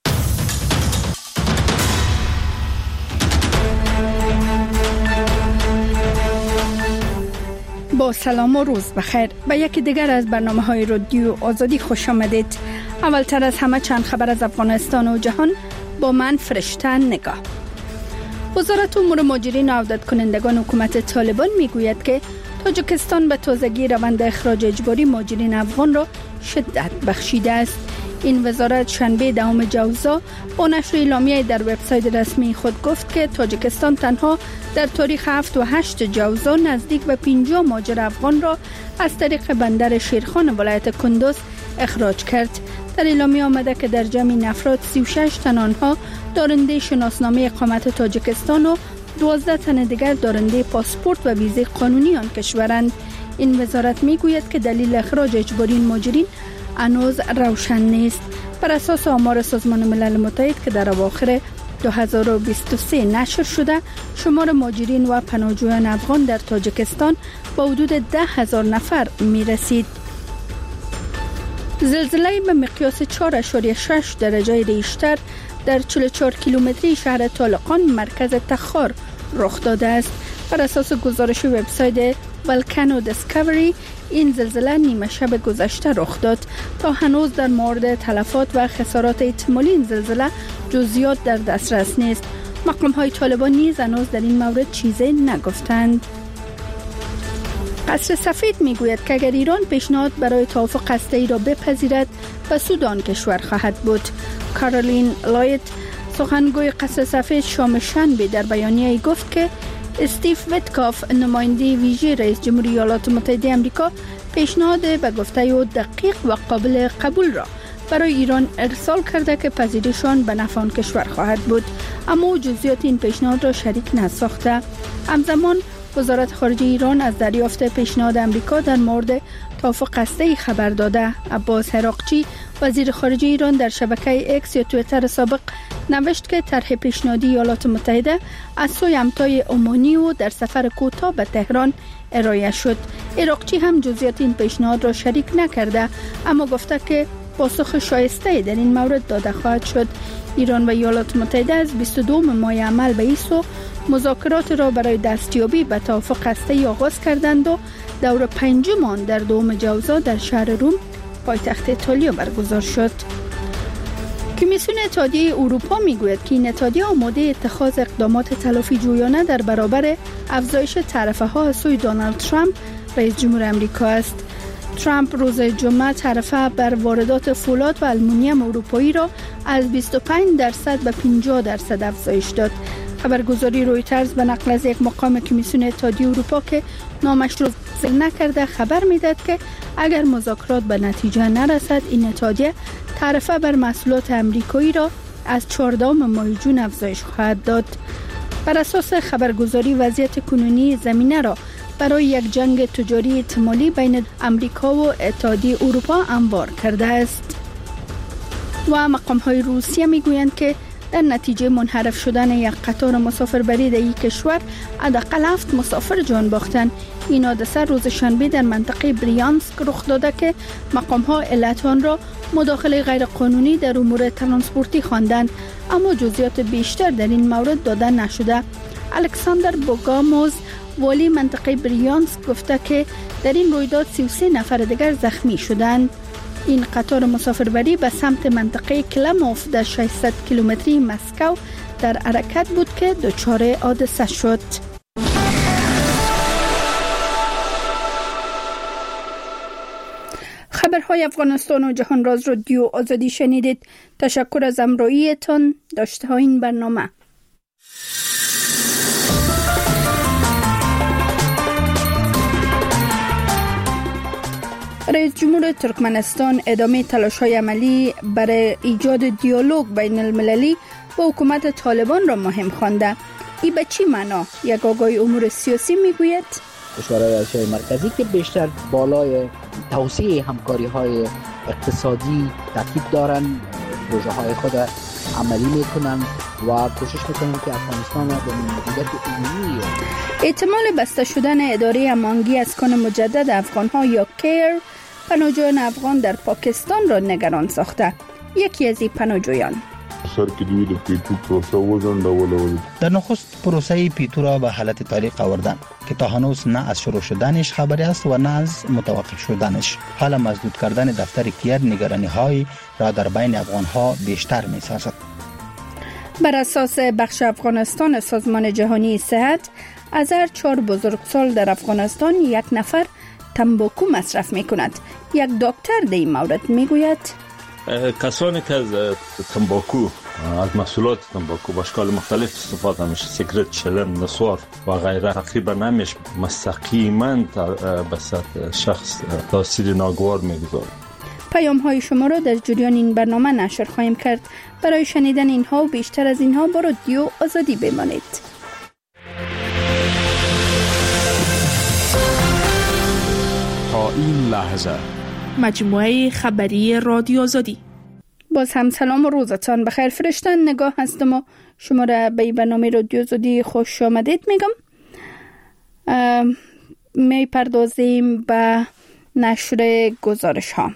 با سلام و روز بخیر به یکی دیگر از برنامه های رادیو آزادی خوش آمدید. اولتر از همه چند خبر از افغانستان و جهان با من فرشته نگاه. وزارت امور مهاجرین و عودت کنندگان حکومت طالبان میگوید که تاجیکستان به تازگی روند اخراج اجباری مهاجرین افغان را شدت بخشیده است. این وزارت شنبه دهم جوزا با نشر اعلامیه در وبسایت رسمی خود گفت که تاجیکستان تنها در تاریخ هفت و هشت جوزا نزدیک به پنجاه مهاجر افغان را از طریق بندر شیرخان ولایت کندوز اخراج کرد. در اعلامیه آمده که در جمع این افراد سی و شش تن آنها دارنده شناسنامه اقامت تاجیکستان و دوازده تن دیگر دارنده پاسپورت و ویزه قانونی آن کشورند. این وزارت میگوید که دلیل اخراج اجباری این مهاجرین هنوز روشن نیست. بر اساس آمار سازمان ملل متحد که در اواخر دو هزار و بیست و سه نشر شده، شمار مهاجرین و پناهجویان افغان در تاجیکستان به حدود ده هزار نفر می رسید. زلزله به مقیاس چهار اشاریه شش درجه ریشتر در چهل و چهار کیلومتری شهر طالقان مرکز تخار رخ داده است. بر اساس گزارش وبسایت والکانو دیسکاوری این زلزله نیمه شب گذشته رخ داد. تا هنوز در مورد تلفات و خسارات احتمالی این زلزله جزئیات در دسترس نیست. مقام‌های طالبان نیز هنوز در این مورد چیزی نگفتند. قصر سفید میگوید که اگر ایران پیشنهاد برای توافق هسته‌ای را بپذیرد به سودان کشور خواهد بود. کارولین لایت سخنگوی قصر سفید شام شنبه در بیانیه‌ای گفت که استیف ویتکاف نماینده ویژه رئیس جمهوری ایالات متحده آمریکا پیشنهاد به گفته او دقیق و قابل قبول را برای ایران ارسال کرده که پذیرش آن به نفع آن کشور خواهد بود، اما جزئیات این پیشنهاد را شریک نساخته. همزمان وزارت خارجه ایران از دریافت پیشنهاد آمریکا در مورد توافق هسته‌ای خبر داده. عباس حراقچی وزیر خارجه ایران در شبکه اکس یا توییتر سابق نوشت که طرح پیشنهادی ایالات متحده از سوی همتای عمانی و در سفر کوتاه به تهران ارائه شد. حراقچی هم جزئیات این پیشنهاد را شریک نکرده، اما گفته که پاسخ شایسته در این مورد داده خواهد شد. ایران و ایالات متحده از بیست و دو ماه عمل به ایسو مذاکرات را برای دستیابی به توافق هسته‌ای آغاز کردند و دور پنجم آن در دوم جوزا در شهر روم پایتخت ایتالیا برگزار شد. کمیسیون اتحادیه اروپا میگوید که این اتحادیه آماده اتخاذ اقدامات تلافی جویانه در برابر افزایش تعرفه ها از سوی دونالد ترامپ رئیس جمهور آمریکا است. ترامپ روز جمعه تعرفه بر واردات فولاد و آلومینیوم اروپایی را از بیست و پنج درصد به پنجاه درصد افزایش داد. خبرگزاری رویترز به نقل از یک مقام کمیسیون اتحادیه اروپا که نامش را ذکر نکرده خبر میداد که اگر مذاکرات به نتیجه نرسد این اتحادیه تعرفه بر محصولات امریکایی را از چهاردهم ماه جون افزایش خواهد داد. بر اساس خبرگزاری وضعیت کنونی زمینه را برای یک جنگ تجاری احتمالی بین امریکا و اتحادیه اروپا هموار کرده است. و مقام‌های روسیه میگویند که در نتیجه منحرف شدن یک قطار مسافربری در این کشور حداقل هفت مسافر جان باختند. این حادثه روز شنبه در منطقه بریانسک رخ داده که مقام‌ها علت آن را مداخله غیرقانونی در امور ترانسپورتی خواندند، اما جزئیات بیشتر در این مورد داده نشده. الکساندر بوگاموز والی منطقه بریانسک گفته که در این رویداد سی و سه نفر دیگر زخمی شدند. این قطار مسافربری به سمت منطقه کلموف در ششصد کیلومتری مسکو در حرکت بود که دچار حادثه شد. خبرهای افغانستان و جهان راز رادیو آزادی شنیدید. تشکر از همراهیتان. داشته ها این برنامه. رئیس جمهور ترکمنستان ادامه تلاش‌های عملی برای ایجاد دیالوگ بین المللی با حکومت طالبان را مهم خوانده. ای به چی معنا؟ یک آگاهی امور سیاسی میگوید کشورهای آسیای مرکزی که بیشتر بالای توسعه همکاری‌های اقتصادی تاکید دارند، پروژه‌های خود عملی میکنن و کوشش میکنن که افغانستان را به مدیریت عمومی. احتمال بسته شدن اداره امانگی اسکان مجدد افغان‌ها یا کیر پناهجویان افغان در پاکستان را نگران ساخته. یکی از این پناهجویان سر کې دوی د پیټو پروسه وزنډول. در نخست پروسه پیټو را به حالت تعلیق آوردن که تا هنوز نه از شروع شدنش خبری است و نه از متوقف شدنش. حالا مسدود کردن دفتر کیر نگرانی های را در بین افغان ها بیشتر می سازد. بر اساس بخش افغانستان سازمان جهانی صحت، از هر چهار بزرگسال در افغانستان یک نفر تنباکو مصرف می کند. یک دکتر در این مورد می گوید کسانی که از تنباکو، از محصولات تنباکو با اشکال مختلف استفاده میشه، سیگرت، چلم، نسوار و غیره، تقریبا نمیشه مستقیما به سطح شخص تاثیر ناگوار میگذاره. پیام های شما را در جریان این برنامه نشر خواهیم کرد. برای شنیدن اینها و بیشتر از اینها با رادیو آزادی بمانید. تا این لحظه مجموعه خبری رادیو آزادی. باز هم سلام و روزتان بخیر. فرشتن نگاه هستم و شما را به برنامه رادیو آزادی خوش آمدید میگم. می پردازیم به نشر گزارش ها.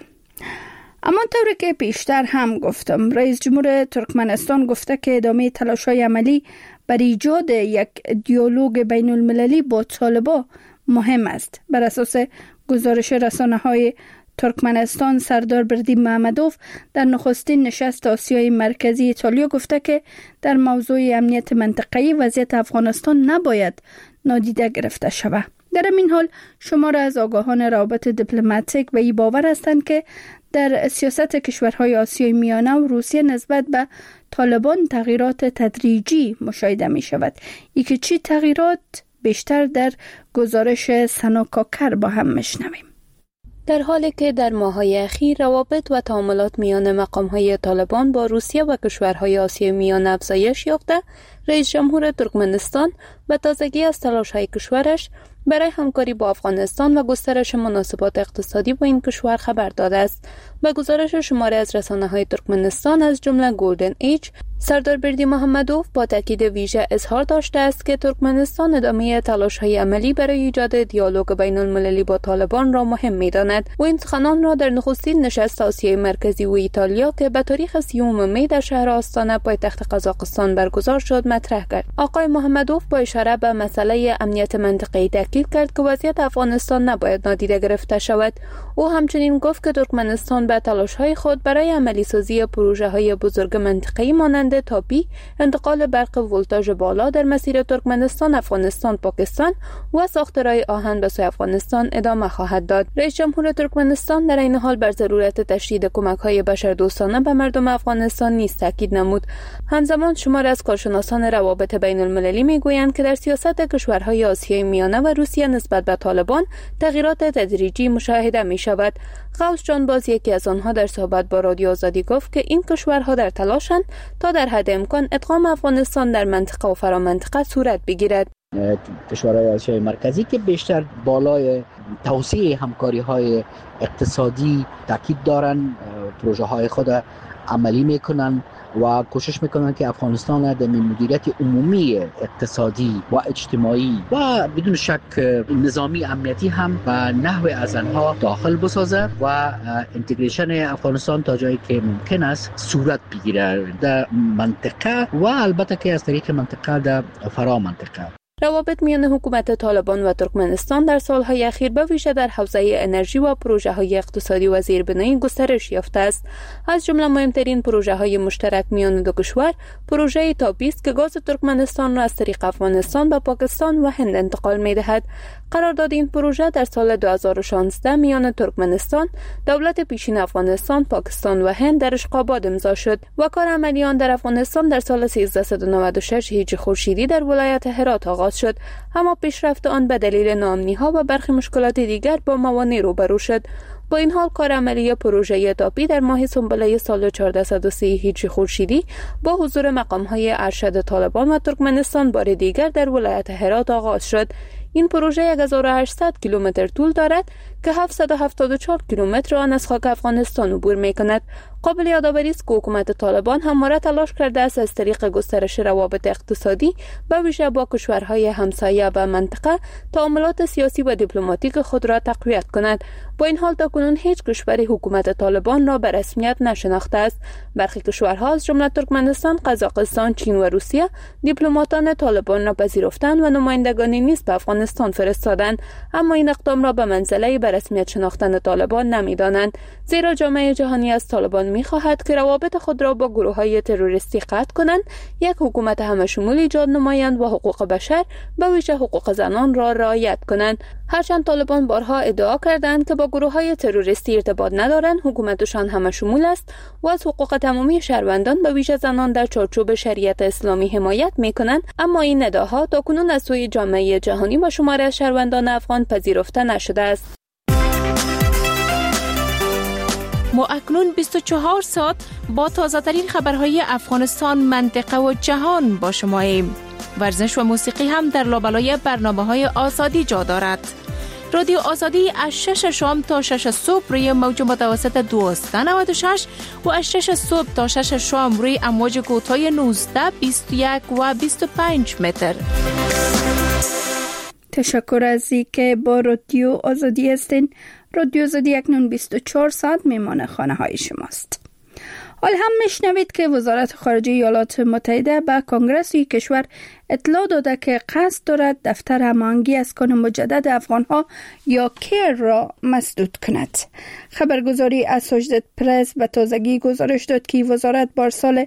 اما طوری که پیشتر هم گفتم، رئیس جمهور ترکمنستان گفته که ادامه تلاش‌های عملی بر ایجاد یک دیالوگ بین المللی با طالبان مهم است. بر اساس گزارش رسانه‌های ترکمنستان، سردار بردی محمدوف در نخستین نشست آسیای مرکزی ایتالیا گفته که در موضوع امنیت منطقه‌ای وضعیت افغانستان نباید نادیده گرفته شود. در این حال شمار از آگاهان روابط دیپلماتیک به این باور هستند که در سیاست کشورهای آسیای میانه و روسیه نسبت به طالبان تغییرات تدریجی مشاهده می شود. ای که چی تغییرات بیشتر در گزارش سنا کاکر با هم میشنویم. در حالی که در ماه‌های اخیر روابط و تعاملات میان مقام‌های طالبان با روسیه و کشورهای آسیای میانه افزایش یافته، رئیس جمهور ترکمنستان به تازگی از تلاش‌های کشورش برای همکاری با افغانستان و گسترش مناسبات اقتصادی با این کشور خبر داده است. به گزارش شماری از رسانه‌های ترکمنستان از جمله گلدن ایج، سردار بردی محمدوف با تاکید ویژه اظهار داشته است که ترکمنستان ادامه تلاش‌های عملی برای ایجاد دیالوگ بین المللی با طالبان را مهم می‌داند. و این سخنان را در نخستین نشست آسیای مرکزی و ایتالیا که به تاریخ سیوم می در شهر آستانه پایتخت قزاقستان برگزار شد مطرح کرد. آقای محمدوف با اشاره به مسئله امنیت منطقه‌ای تاکید کرد که وضعیت افغانستان نباید نادیده گرفته شود. او همچنین گفت که ترکمنستان به تلاش‌های خود برای عملی سازی پروژه‌های بزرگ منطقه‌ای مانند تاپی، انتقال برق ولتاژ بالا در مسیر ترکمنستان، افغانستان، پاکستان و ساخت راه آهن به سوی افغانستان ادامه خواهد داد. رئیس جمهور ترکمنستان در این حال بر ضرورت تشدید کمک‌های بشردوستانه به مردم افغانستان نیز تاکید نمود. همزمان شمار از کارشناسان روابط بین المللی میگویند که در سیاست کشورهای آسیای میانه و روسیه نسبت به طالبان تغییرات تدریجی مشاهده می شود. غوث جان باز یکی از آنها در صحبت با رادیو آزادی گفت که این کشورها در تلاشند تا در حد امکان ادغام افغانستان در منطقه و فرامنطقه صورت بگیرد. کشورهای آسیای مرکزی که بیشتر بالای توسعه همکاری‌های اقتصادی تاکید دارند، پروژه‌های خود عملی میکنن و کوشش میکنن که افغانستان در مدیریت عمومی اقتصادی و اجتماعی و بدون شک نظامی امنیتی هم به نحو از آنها داخل بسازد و انتگریشن افغانستان تا جایی که ممکن است صورت بگیرد در منطقه و البته که از طریق منطقه در فرا منطقه. روابط میان حکومت طالبان و ترکمنستان در سالهای اخیر به ویژه در حوزه انرژی و پروژه‌های اقتصادی و زیربنایی گسترش یافته است. از جمله مهمترین پروژه‌های مشترک میان دو کشور پروژه تاپی است که گاز ترکمنستان را از طریق افغانستان به پاکستان و هند انتقال می‌دهد. قرارداد این پروژه در سال دو هزار و شانزده میان ترکمنستان، دولت پیشین افغانستان، پاکستان و هند در اشقاباد امضا شد و کار عملی آن در افغانستان در سال سیزده نود و شش هجری خورشیدی در ولایت هرات آغاز شد. اما پیشرفت آن به دلیل ناامنی‌ها و برخی مشکلات دیگر با موانع روبرو شد. با این حال کار عملی پروژه تاپی در ماه سنبله سال چهارصد و سی هجری خورشیدی با حضور مقام‌های ارشد طالبان و ترکمنستان بار دیگر در ولایت هرات آغاز شد. این پروژه هزار و هشتصد کیلومتر طول دارد که هفتصد و هفتاد و چهار کیلومتر آن از خاک افغانستان عبور می‌کند. قابل یادآوری است که حکومت طالبان همواره تلاش کرده است از طریق گسترش روابط اقتصادی به ویژه با کشورهای همسایه و منطقه تعاملات سیاسی و دیپلماتیک خود را تقویت کند. با این حال تاکنون هیچ کشوری حکومت طالبان را به رسمیت نشناخته است. برخی کشورها از جمله ترکمنستان، قزاقستان، چین و روسیه دیپلماتان طالبان را پذیرفتند و نمایندگانی نیز به افغانستان فرستادند، اما این اقدام را به منزله به رسمیت شناختن طالبان نمی‌دانند، زیرا جامعه جهانی از طالبان می‌خواهد که روابط خود را با گروه‌های تروریستی قطع کنند، یک حکومت همه‌شمول ایجاد نمایند و حقوق بشر به ویژه حقوق زنان را رعایت کنند. هرچند طالبان بارها ادعا کردند که با گروه‌های تروریستی ارتباط ندارند، حکومتشان همه‌شمول است و از حقوق تمامی شهروندان به ویژه زنان در چارچوب شریعت اسلامی حمایت می‌کنند، اما این ادعاها تاکنون از سوی جامعه جهانی و شماری از شهروندان افغان پذیرفته نشده است. ما اکنون بیست و چهار ساعت با تازه ترین خبرهای افغانستان، منطقه و جهان با شماییم. ورزش و موسیقی هم در لابلای برنامه‌های آزادی جا دارد. رادیو آزادی از شش شام تا شش صبح روی موج متوسط دویست و نود و شش و از شش صبح تا شش شام روی امواج کوتاه نوزده، بیست و یک و بیست و پنج متر. تشکر از اینکه با رادیو آزادی هستین. رادیو آزادی اکنون بیست و چهار ساعت میمانه خانه های شماست. حال هم میشنوید که وزارت خارجه ایالات متحده به کنگره کشور اطلاع داده که قصد دارد دفتر هماهنگی اسکان مجدد افغانها یا کیر را مسدود کند. خبرگزاری اسوشییتد پرس به تازگی گزارش داد که وزارت بارسال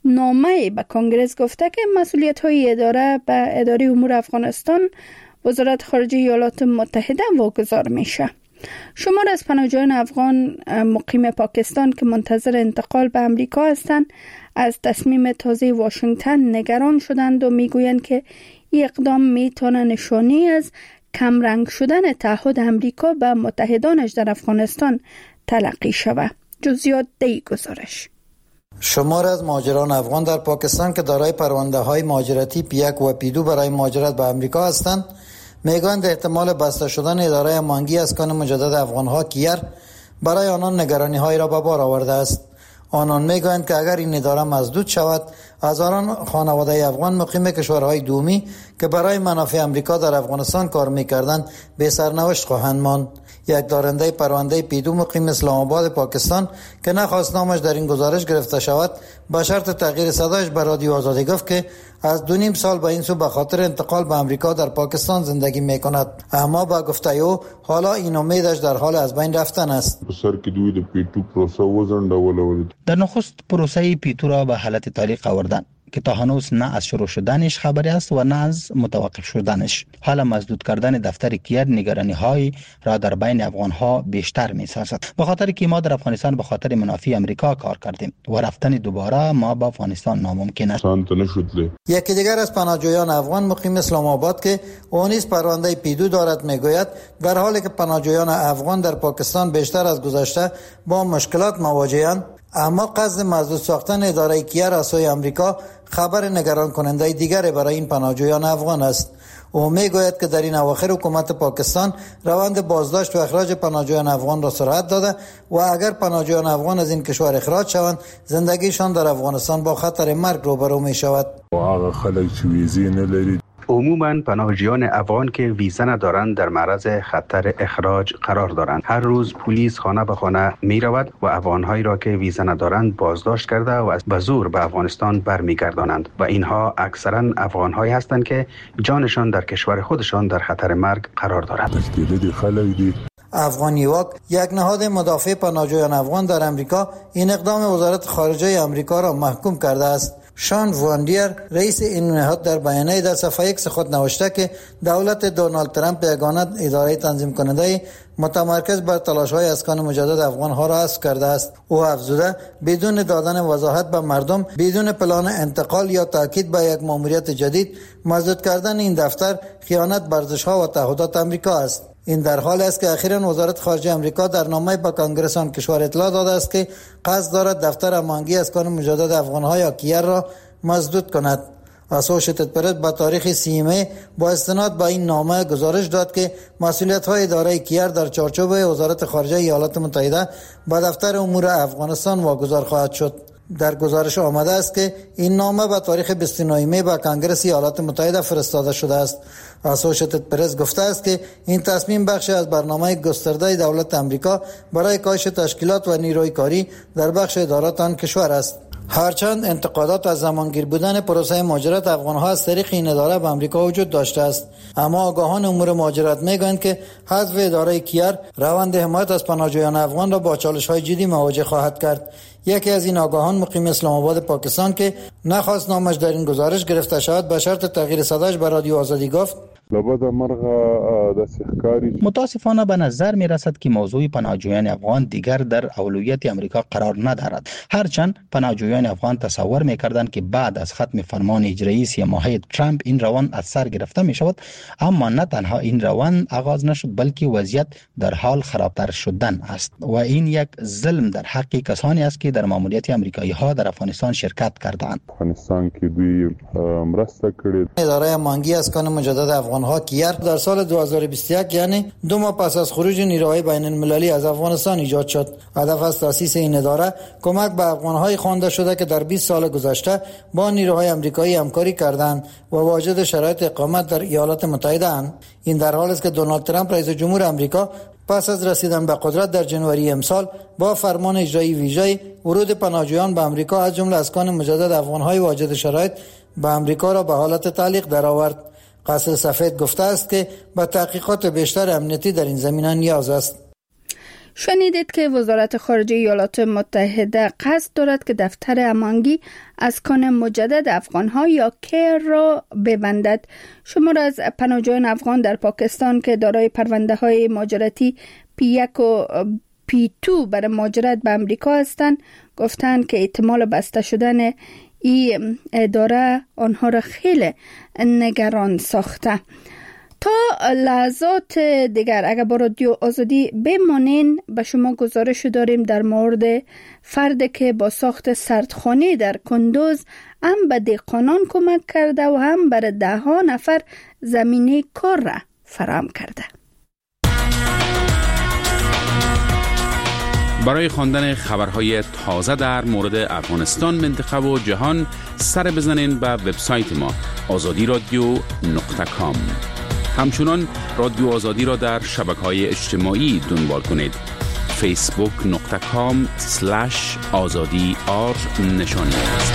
نامه به کنگره گفته که مسئولیت های اداره به اداره امور افغانستان وزارت خارجه ایالات متحده واگذار میشه. شمار از پناهجویان افغان مقیم پاکستان که منتظر انتقال به امریکا هستند از تصمیم تازه واشنگتن نگران شدند و میگویند که این اقدام میتونه نشانی از کمرنگ شدن تعهد امریکا به متحدانش در افغانستان تلقی شود. جزئیات دی گزارش. شمار از مهاجران افغان در پاکستان که دارای پرونده‌های مهاجرتی پی یک و پی دو برای مهاجرت به امریکا هستند میگویند احتمال بسته شدن اداره هماهنگی اسکان مجدد افغانها کیر برای آنان نگرانی‌هایی را به بار آورده است. آنان میگویند که اگر این اداره مسدود شود، هزاران خانواده افغان مقیم کشورهای دومی که برای منافع امریکا در افغانستان کار می‌کردند به سرنوشت خواهند ماند. یک دارنده پرونده پی دو مقیم اسلام آباد پاکستان که نخواست نامش در این گزارش گرفته شود با شرط تغییر صدایش به رادیو آزادی گفت که از دو نیم سال به این سو به خاطر انتقال به امریکا در پاکستان زندگی میکند، اما با گفته او حالا این امیدش در حال از بین رفتن است. سر کې دوی د پی دو پروسه وزنډول. در نخست پروسه پی دو را به حالت تعلیق آوردن که تا هنوز نه از شروع شدنش خبری است و نه از متوقف شدنش. حالا مسدود کردن دفتر کیر نگرانی های را در بین افغان ها بیشتر می سازد، به خاطر که ما در افغانستان به خاطر منافع امریکا کار کردیم و رفتن دوباره ما به افغانستان ناممکن است. یکی دیگر از پناهجویان افغان مقیم اسلام آباد که اون نیز پرونده پی دو دارد میگوید در حالی که پناهجویان افغان در پاکستان بیشتر از گذشته با مشکلات مواجهند، اما قصد مسدود ساختن اداره کیر از سوی امریکا خبر نگران کننده دیگری برای این پناهجویان افغان است. او میگوید که در این اواخر حکومت پاکستان روند بازداشت و اخراج پناهجویان افغان را سرعت داده و اگر پناهجویان افغان از این کشور اخراج شوند، زندگیشان در افغانستان با خطر مرگ روبرو می شود. هغه خلک چې ویزې نه لري عموماً پناهجویان افغان که ویزا ندارند در معرض خطر اخراج قرار دارند. هر روز پلیس خانه به خانه می رود و افغانهایی را که ویزا ندارند بازداشت کرده و به زور به افغانستان برمیگردانند و اینها اکثراً افغانهایی هستند که جانشان در کشور خودشان در خطر مرگ قرار دارد. افغان یواک، یک نهاد مدافع پناهجویان افغان در امریکا، این اقدام وزارت خارجه امریکا را محکوم کرده است. شان واندیر رئیس این نهاد در بیانیه در صفحه ایکس خود نوشته که دولت دونالد ترامپ یگانه اداره تنظیم کننده متمرکز بر تلاش‌های اسکان مجدد افغان‌ها را حذف کرده است. او افزوده بدون دادن وضاحت به مردم، بدون پلان انتقال یا تاکید به یک ماموریت جدید، مسدود کردن این دفتر خیانت بر ارزش‌ها و تعهدات آمریکا است. این در حالی است که اخیراً وزارت خارجه آمریکا در نامه به کنگره آن کشور اطلاع داده است که قصد دارد دفتر امانگی اسکان مجدد افغان‌ها یا کیر را مسدود کند. اسوشیتد پرس با تاریخ سی می با استناد به این نامه گزارش داد که مسئولیت‌های اداره کیر در چارچوب وزارت خارجه ایالات متحده به دفتر امور افغانستان واگذار خواهد شد. در گزارش آمده است که این نامه به تاریخ بیست و نه می به کنگره ایالات متحده فرستاده شده است. اسوشیتد پرس گفته است که این تصمیم بخشی از برنامه گسترده دولت آمریکا برای کاهش تشکیلات و نیروی کاری در بخش ادارات آن کشور است. هرچند انتقادات از زمانگیر بودن پروسه مهاجرت افغان‌ها از طریق این اداره به آمریکا وجود داشته است، اما آگاهان امور مهاجرت می‌گویند که حذف اداره کیر روند حمایت از پناهجویان افغان را با چالش‌های جدی مواجه خواهد کرد. یکی از این آگاهان مقیم اسلام آباد پاکستان که نخواست نامش در این گزارش گرفته شود به شرط تغییر صداش به رادیو آزادی گفت: متاسفانه به نظر می رسد که موضوع پناهجویان افغان دیگر در اولویت امریکا قرار ندارد. هرچند پناهجویان افغان تصور می کردند که بعد از ختم فرمان اجرایی سه ماهه ترامپ این روند از سر گرفته می شود، اما نه تنها این روند آغاز نشد بلکه وضعیت در حال خرابتر شدن است و این یک ظلم در حق کسانی است که در ماموریت امریکایی ها در افغانستان شرکت کردند. افغانستان کې دوی مرسته کړې. اداره امانگی اسکان مجدد افغان ها کیر در سال دو هزار و بیست و یک یعنی دو ماه پس از خروج نیروهای بین المللی از افغانستان ایجاد شد. هدف از تأسیس این اداره کمک به افغان‌های خوانده شده که در بیست سال گذشته با نیروهای آمریکایی همکاری کردند و واجد شرایط اقامت در ایالات متحده اند. این در حالی است که دونالد ترامپ رئیس جمهور آمریکا پس از رسیدن به قدرت در جنوری امسال با فرمان اجرایی ویژه ورود پناهجویان به آمریکا از جمله اسکان مجدد افغان‌های واجد شرایط به آمریکا را به حالت تعلیق درآورد. قصر سفید گفته است که با تحقیقات بیشتر امنیتی در این زمینه نیاز است. شنیدید که وزارت خارجه ایالات متحده قصد دارد که دفتر امانگی اسکان مجدد افغان‌ها یا کیر را ببندد. شمار از پناهجویان افغان در پاکستان که دارای پرونده‌های مهاجرتی پی یک و پی دو برای مهاجرت به آمریکا هستند گفتند که احتمال بسته شدن این اداره آنها را خیلی نگران ساخته. تا لحظات دیگر اگر با رادیو آزادی بمانین به شما گزارش داریم در مورد فردی که با ساخت سردخانه در کندوز هم به دهقانان کمک کرده و هم برای ده ها نفر زمینه کار را فراهم کرده. برای خواندن خبرهای تازه در مورد افغانستان، منطقه و جهان سر بزنین به وبسایت ما آزادی رادیو نقطه کام. همچنان رادیو آزادی را در شبکه‌های اجتماعی دنبال کنید. فیسبوک نقطه کام سلش آزادی آر نشانی است.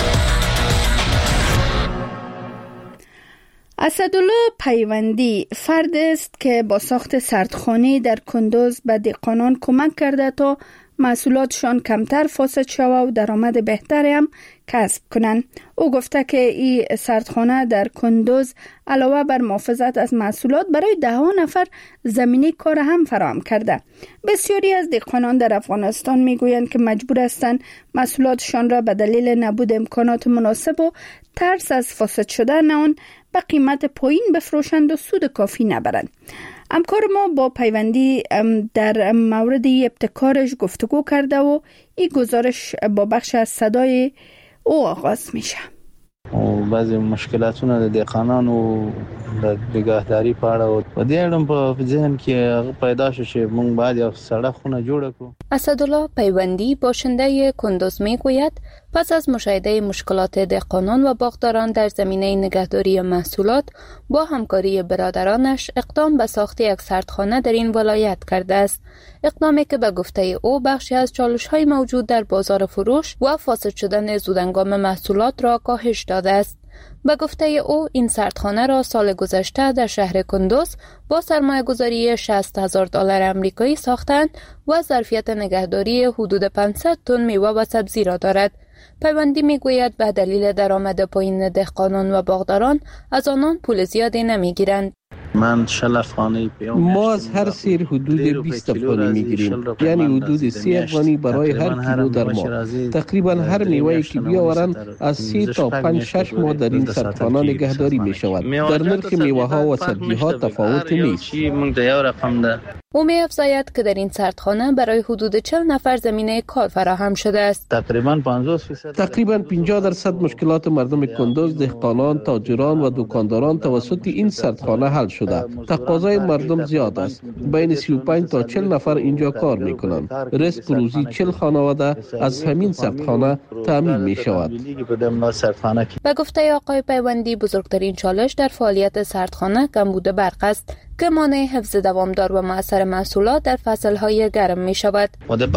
اسدالله پیوندی فرد است که با ساخت سردخانه در کندوز به دهقانان کمک کرده تا محصولاتشان کمتر فاسد شود و درآمد بهتری هم کسب کنند. او گفته که این سردخانه در کندوز علاوه بر محافظت از محصولات برای ده ها نفر زمینه کار هم فراهم کرده. بسیاری از دهقانان در افغانستان میگویند که مجبور هستند محصولاتشان را به دلیل نبود امکانات مناسب و ترس از فاسد شدن آن به قیمت پایین بفروشند و سود کافی نبرند. همکار ما با پیوندی در مورد ابتکارش گفتگو کرده و این گزارش با بخش از صدای او آغاز میشه. بعضی مشکلاتونه د دهقانانو د نگهداری په اړه و د اړم په ذهن کې پیدا شو چې موږ باید یو سړه خونه جوړ کړو. اسدالله پیوندی باشنده کندوز میگوید پس از مشاهده مشکلات دهقانان و باغداران در زمینه نگهداری محصولات با همکاری برادرانش اقدام به ساخت یک سردخانه در این ولایت کرده است. اقدامی که به گفته او بخشی از چالش‌های موجود در بازار فروش و فاسد شدن زودهنگام محصولات را کاهش داده است. به گفته او این سردخانه را سال گذشته در شهر کندوز با سرمایه گذاری شصت هزار دلار آمریکایی ساختند و ظرفیت نگهداری حدود پانصد تن میوه و سبزی را دارد. پیوندی میگوید به دلیل درآمد پایین دهقانان و باغداران از آنان پول زیادی نمیگیرند. من شل افغانی ما از هر سیر حدود بیست افغانی میگیریم، یعنی حدود سی افغانی برای هر کیلو در ماه. تقریبا هر میوه‌ای که بیاورند از سی تا پنج شش ماه در این سردخانه نگهداری می شود. در نرخ میوه ها و سبزی ها تفاوت نیست. او می افزاید که در این سردخانه برای حدود چهل نفر زمینه کار فراهم شده است. تقریبا پنجاه درصد تقریبا پنجاه درصد مشکلات مردم کندوز، دهقانان، تاجران و دکانداران توسط این سردخانه حل شده. تقاضای مردم زیاد است. بین سی و پنج تا چهل نفر اینجا کار می کنند. رزق روزی چهل خانواده از همین سردخانه تامین می شود. به گفته آقای پیوندی، بزرگترین چالش در فعالیت سردخانه کمبود برق است که مانع حفظ دوامدار و مؤثر محصولات در فصل‌های گرم می شود.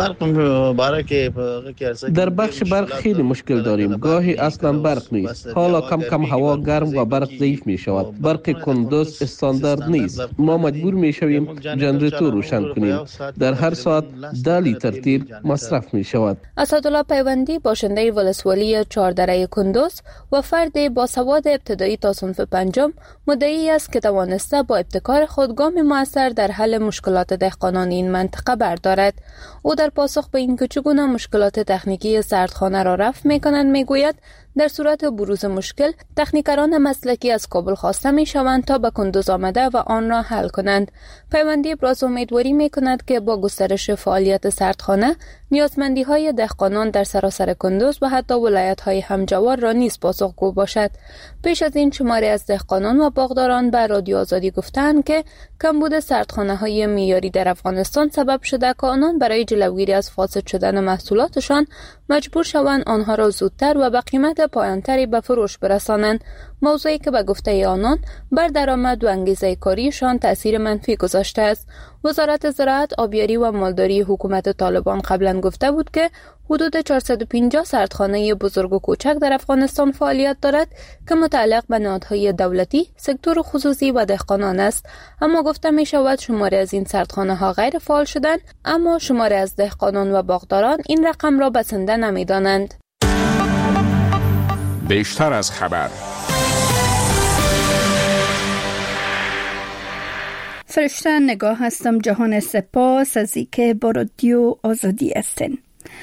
در بخش برق خیلی مشکل داریم. گاهی اصلا برق نیست. حالا کم کم هوا گرم و برق ضعیف می شود. برق کندوز استاندارد نیست. ما مجبور می شویم جنراتور روشن کنیم. در هر ساعت ده لیتر تیل مصرف می شود. اسدالله پیوندی باشنده ولسوالی چهاردره کندوز و فرد با سواد ابتدایی تا صنف پنجم مدعی است که توانسته با ابتکار خود گام مؤثر در حل مشکلات دهقانان این منطقه بردارد. او در پاسخ به اینکه چگونه مشکلات تکنیکی سردخانه را رفع می‌کنند میگوید در صورت بروز مشکل تکنیکران مسلکی از کابل خواسته می‌شوند تا به کندوز آمده و آن را حل کنند. پیوندی ابراز امیدواری می‌کند که با گسترش فعالیت سردخانه نیازمندی‌های دهقانان در سراسر کندوز و حتی ولایت‌های همجوار را نیز پاسخگو باشد. پیش از این شماری از دهقانان و باغداران به رادیو آزادی گفتند که کمبود سردخانه‌های معیاری در افغانستان سبب شده که آنان برای جلوگیری از فاسد شدن محصولاتشان مجبور شوند آنها را زودتر و به قیمت پایانتری به فروش برسانند، موضوعی که به گفته آنان بر درآمد و انگیزه کاریشان تأثیر منفی گذاشته است. وزارت زراعت، آبیاری و مالداری حکومت طالبان قبلا گفته بود که حدود چهارصد و پنجاه سردخانه بزرگ و کوچک در افغانستان فعالیت دارد که متعلق به نهادهای دولتی، سکتور خصوصی و دهقانان است. اما گفته می شود شماری از این سردخانه ها غیر فعال شدند، اما شماری از دهقانان و باغداران این رقم را بسنده نمی دانند. بیشتر از خبر. فرشته نگاه هستم. جهان سپاس از اینکه با رادیو آزادی هستین.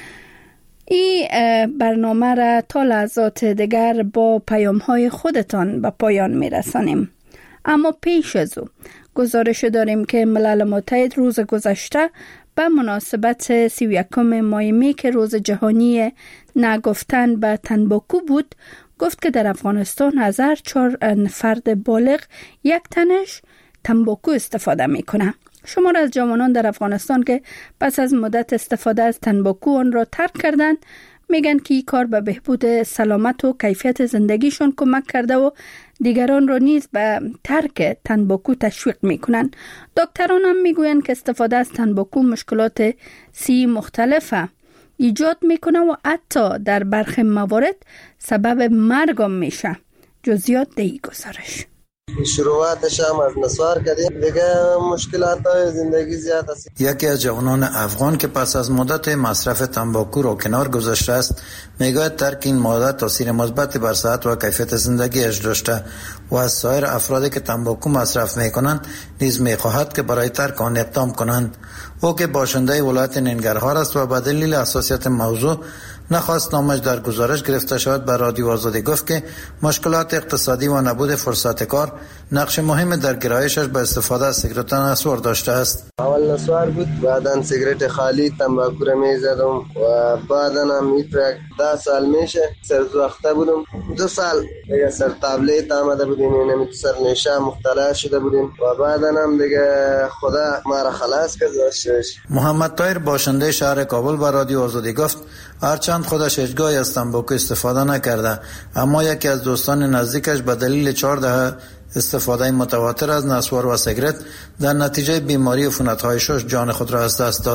این برنامه را تا لحظات دیگر با پیام های خودتان به پایان می رسانیم. اما پیش از او گزارش داریم که ملل متحد روز گذشته به مناسبت سی و یکم ماه می که روز جهانی نگفتن به تنباکو بود، گفت که در افغانستان هزار و چهار فرد بالغ یک تنش تنباکو استفاده می کنه. شمار از جوانان در افغانستان که پس از مدت استفاده از تنباکو آن را ترک کردند میگن که این کار به بهبود سلامت و کیفیت زندگیشون کمک کرده و دیگران را نیز به ترک تنباکو تشویق میکنن. دکتران هم میگوین که استفاده از تنباکو مشکلات صحی مختلفه ایجاد میکنه و حتی در برخی موارد سبب مرگ هم میشه. جزئیات در این گزارش. شروعاتش هم از نسوار کردیم، دیگه مشکلات زندگی زیاد است. یکی از جوانان افغان که پس از مدت مصرف تنباکو را کنار گذاشته است میگوید ترک این ماده تاثیر مثبت بر صحت و کیفیت زندگیش داشته و از سایر افرادی که تنباکو مصرف میکنند نیز میخواهد که برای ترک آن اقدام کنند. او که باشنده ولایت ننگرهار است و به دلیل حساسیت موضوع نخواست نامش در گزارش گرفته شود، به رادیو آزادی گفت که مشکلات اقتصادی و نبود فرصت کار نقش مهم در گرایشش به استفاده از سیگارت نسوار داشته است. اول نسوار بود، بعداً سیگارت خالی تنباکو را میزدم و بعداً هم میترک ده سال میشه سرزوخته بودم. دو سال دیگه سر تابلیت آمده بودیم، یعنی سر نشه مختلط شده بودیم و بعداً هم دیگه خدا ما را خلاص کرد. محمد طاهر باشنده شهر کابل به رادیو آزادی گفت هرچند خودش هیچگاهی از تنباکو استفاده نکرده، اما یکی از دوستان نزدیکش به دلیل چهار دهه استفاده متواتر از نسوار و سیگارت در نتیجه بیماری عفونت‌های شش جان خود را از دست داد.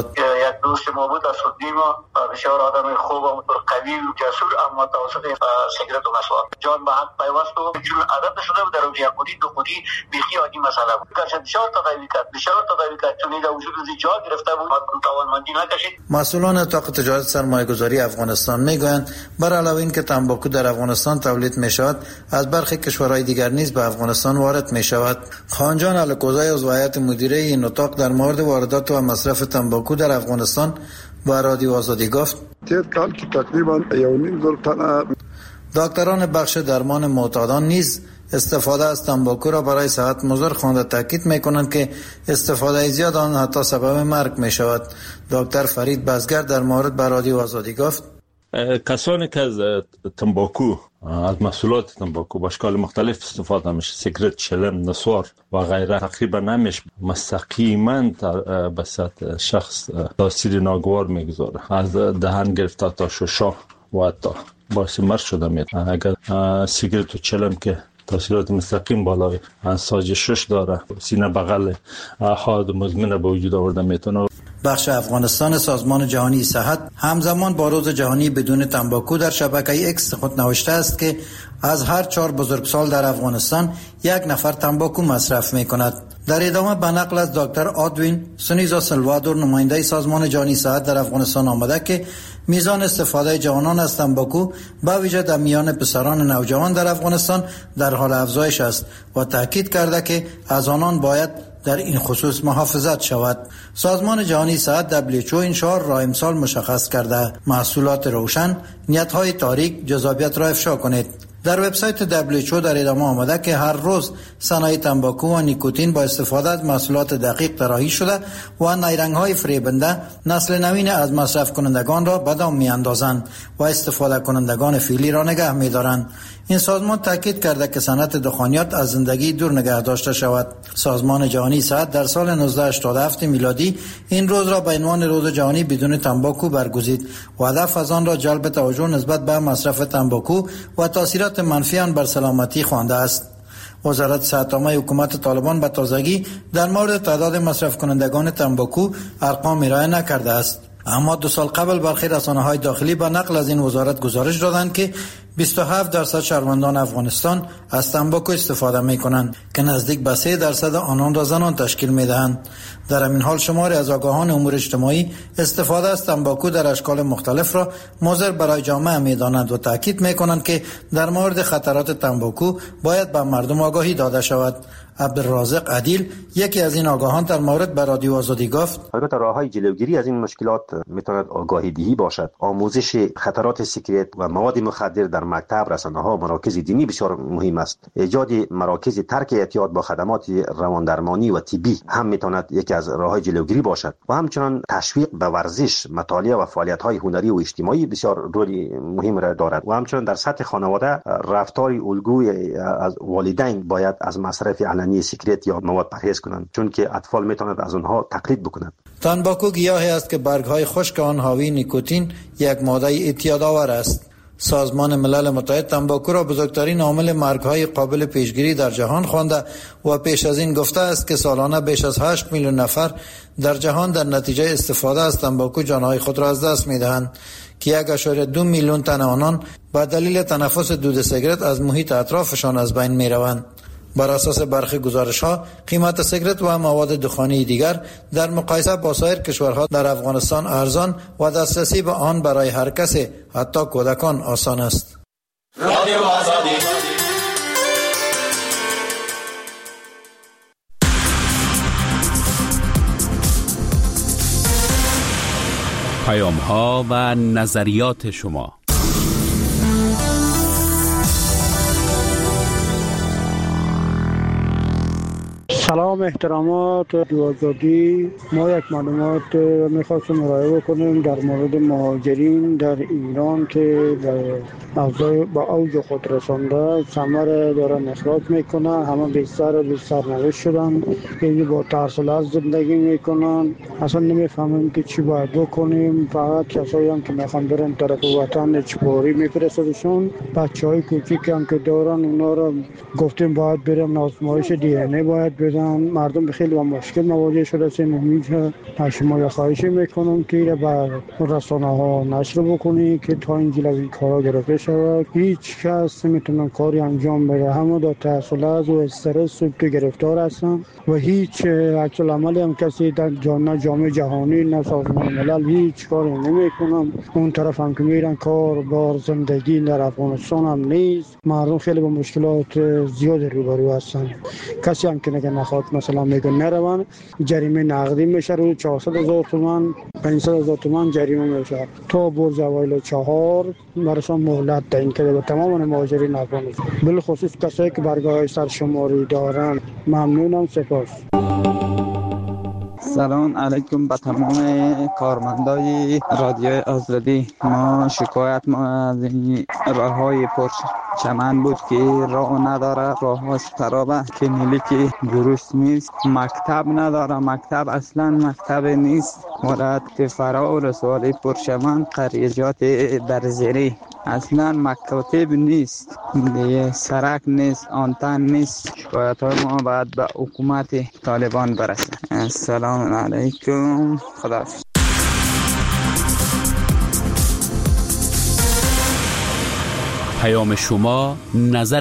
یک دوست ما بود از خودی ما بسیار آدم خوب و قوی و جسور، اما توسط سیگرت و مسواک جان به حق پیوست و چون عادت شده بود در اون یکودی دو خودی بیخی عادی مسئله بود. کارش بسیار تداوی کرد بسیار تداوی کرد چون این وجود جا گرفته بود توانمندی نکشید. مسئولان اتاق تجارت سرمایه‌گذاری افغانستان میگویند بر علاوه این که تنباکو در افغانستان تولید میشود، از برخی کشورهای دیگر نیز به افغانستان وارد میشود. خانجان الکوزای از هیئت مدیره این اتاق در مورد واردات و مصرف تنباکو در افغانستان با رادیو آزادی گفت: تیر کال که تقریبا یو نیم زر تن دکتران بخش درمان معتادان نیز استفاده از تنباکو را برای صحت مضر خوانده تاکید میکنند که استفاده زیاد آن حتی سبب مرگ می شود. دکتر فرید بزگر در مورد به رادیو آزادی گفت: کسانی که از تنباکو، از محصولات تنباکو با اشکال مختلف استفاده میشه، سیگرت، چلم، نسوار و غیره، تقریبا نمیشه مستقیما به سطح شخص تاثیر ناگوار میگذاره، از دهن گرفته تا ششا و حتی باعث مرگ شده میتونه. اگر سیگرت و چلم که تاثیرات مستقیم بالای ساجشش داره، سینه بغل حاد مزمن به وجود آورده میتونه. بخش افغانستان سازمان جهانی صحت همزمان با روز جهانی بدون تنباکو در شبکه اکس خود نوشته است که از هر چهار بزرگسال در افغانستان یک نفر تنباکو مصرف می کند. در ادامه به نقل از دکتر آدوین سونیزا سلوادور نماینده سازمان جهانی صحت در افغانستان آمده که میزان استفاده جوانان از تنباکو به ویژه در میان پسران نوجوان در افغانستان در حال افزایش است و تاکید کرده که از آنان باید در این خصوص محافظت شود. سازمان جهانی صحت دبلیو اچ او این شعار را امسال مشخص کرده: محصولات روشن، نیت‌های تاریک، جذابیت را افشا کنید. در وبسایت دبلیو اچ او در ادامه آمده که هر روز صنایع تنباکو و نیکوتین با استفاده از محصولات دقیق طراحی شده و نیرنگ‌های فریبنده نسل نوین از مصرف کنندگان را به دام می‌اندازند و استفاده کنندگان فعلی را نگه می‌دارند. این سازمان تاکید کرده که صنعت دخانیات از زندگی دور نگه داشته شود. سازمان جهانی صحت در سال نوزده هشتاد و هفت میلادی این روز را به عنوان روز جهانی بدون تنباکو برگزید و هدف از آن را جلب توجه نسبت به مصرف تنباکو و تاثیرات منفی آن بر سلامتی خوانده است. وزارت صحت عامه حکومت طالبان به تازگی در مورد تعداد مصرف کنندگان تنباکو ارقام ارائه نکرده است، اما دو سال قبل برخی رسانه‌های داخلی به نقل از این وزارت گزارش دادند که بیست و هفت درصد شهروندان افغانستان از تنباکو استفاده می‌کنند که نزدیک به سه درصد آنان را زنان تشکیل می‌دهند. در همین حال شماری از آگاهان امور اجتماعی استفاده از تنباکو در اشکال مختلف را مضر برای جامعه می‌دانند و تاکید می‌کنند که در مورد خطرات تنباکو باید به مردم آگاهی داده شود. عبدالرازق عدیل یکی از این آگاهان در مورد به رادیو آزادی گفت: البته راه‌های جلوگیری از این مشکلات میتواند آگاهی دهی باشد، آموزش خطرات سیگرت و مواد مخدر در مکتب، رسانه‌ها، مراکز دینی بسیار مهم است. ایجاد مراکز ترک اعتیاد با خدمات رواندرمانی و طبی هم میتواند یکی از راه‌های جلوگیری باشد و همچنین تشویق به ورزش، مطالعه و فعالیت‌های هنری و اجتماعی بسیار رول مهم را دارد و همچنین در سطح خانواده رفتار الگوی از والدین باید از مصرف علنی سیگرت یا مواد پرهیز کنند، چون که اطفال میتونند از آنها تقلید بکنند. تنباکو گیاهی است که برگ‌های خشک آن حاوی نیکوتین، یک ماده اعتیادآور است. سازمان ملل متحد تنباکو را بزرگترین عامل مرگ‌های قابل پیشگیری در جهان خوانده و پیش از این گفته است که سالانه بیش از هشت میلیون نفر در جهان در نتیجه استفاده از تنباکو جانهای خود را از دست می‌دهند که یک اشاره دو میلیون تن آنان به دلیل تنفس دود سیگرت از محیط اطرافشان از بین می‌روند. بر اساس برخی گزارش‌ها قیمت سیگرت و مواد دخانی دیگر در مقایسه با سایر کشورها در افغانستان ارزان و دسترسی به آن برای هر کسی حتی کودکان آسان است. رادیو آزادی پیام‌ها و نظریات شما. سلام، احترامات آزادی. ما یک معلومات میخواستم ارائه بکنیم در مورد مهاجرین در ایران که با اوج خود رسانده، ثمر دارن اخراج میکنن، همه بیشتر به سرنوشت شدن، یعنی با ترس و لرز زندگی میکنن. اصلا نمیفهمیم که چی باید بکنیم. فقط کسایی هم که میخوان برن طرف وطن اجباری میفرستادشون. بچهای کوچیک هم که دارن اونا رو گفتیم باید برن آزمایش دی ان ای باید بزن کردن. مردم به خیلی با مشکل مواجه شده هستیم. امید از شما خواهش میکنم که بر رسانه ها نشر بکنی که تا این جلوی کارا گرفته شود. هیچ کس نمیتونه کاری انجام بده، همه در تحصیلات و استرس و گرفتار هستن و هیچ عکس العملی هم کسی در جامعه جامعه جهانی نه سازمان ملل هیچ کاری نمیکنن. اون طرف هم که میرن کار بار زندگی در افغانستان هم نیست. مردم خیلی با مشکلات زیاد روبرو هستن. کسی هم که نگه نخواد مثلا میگه نرون جریمه نقدی میشه رو چهارصد هزار تومان پانصد هزار تومان جریمه میشه تا برج اوایل چهار برشان مهلت تعیین کرده به تمام مهاجرین افغانستان، بالخصوص کسایی که برگاه سرشماری دارن. ممنونم، سپاس. سلام علیکم به تمام کارمندای رادیو آزادی. ما شکایت ما از این راه های پرچمن بود که راه نداره، راه ها خرابه، کلینیک درست نیست، مکتب نداره، مکتب اصلا مکتب نیست، مولد فرا و رسوالی پرچمن، قریجات برزیری اصلا مکاتب نیست، دیگه سرک نیست، آنتن نیست. شکایت های ما باید به حکومت طالبان برسه. السلام علیکم، خداحافظ. پیام شما، نظر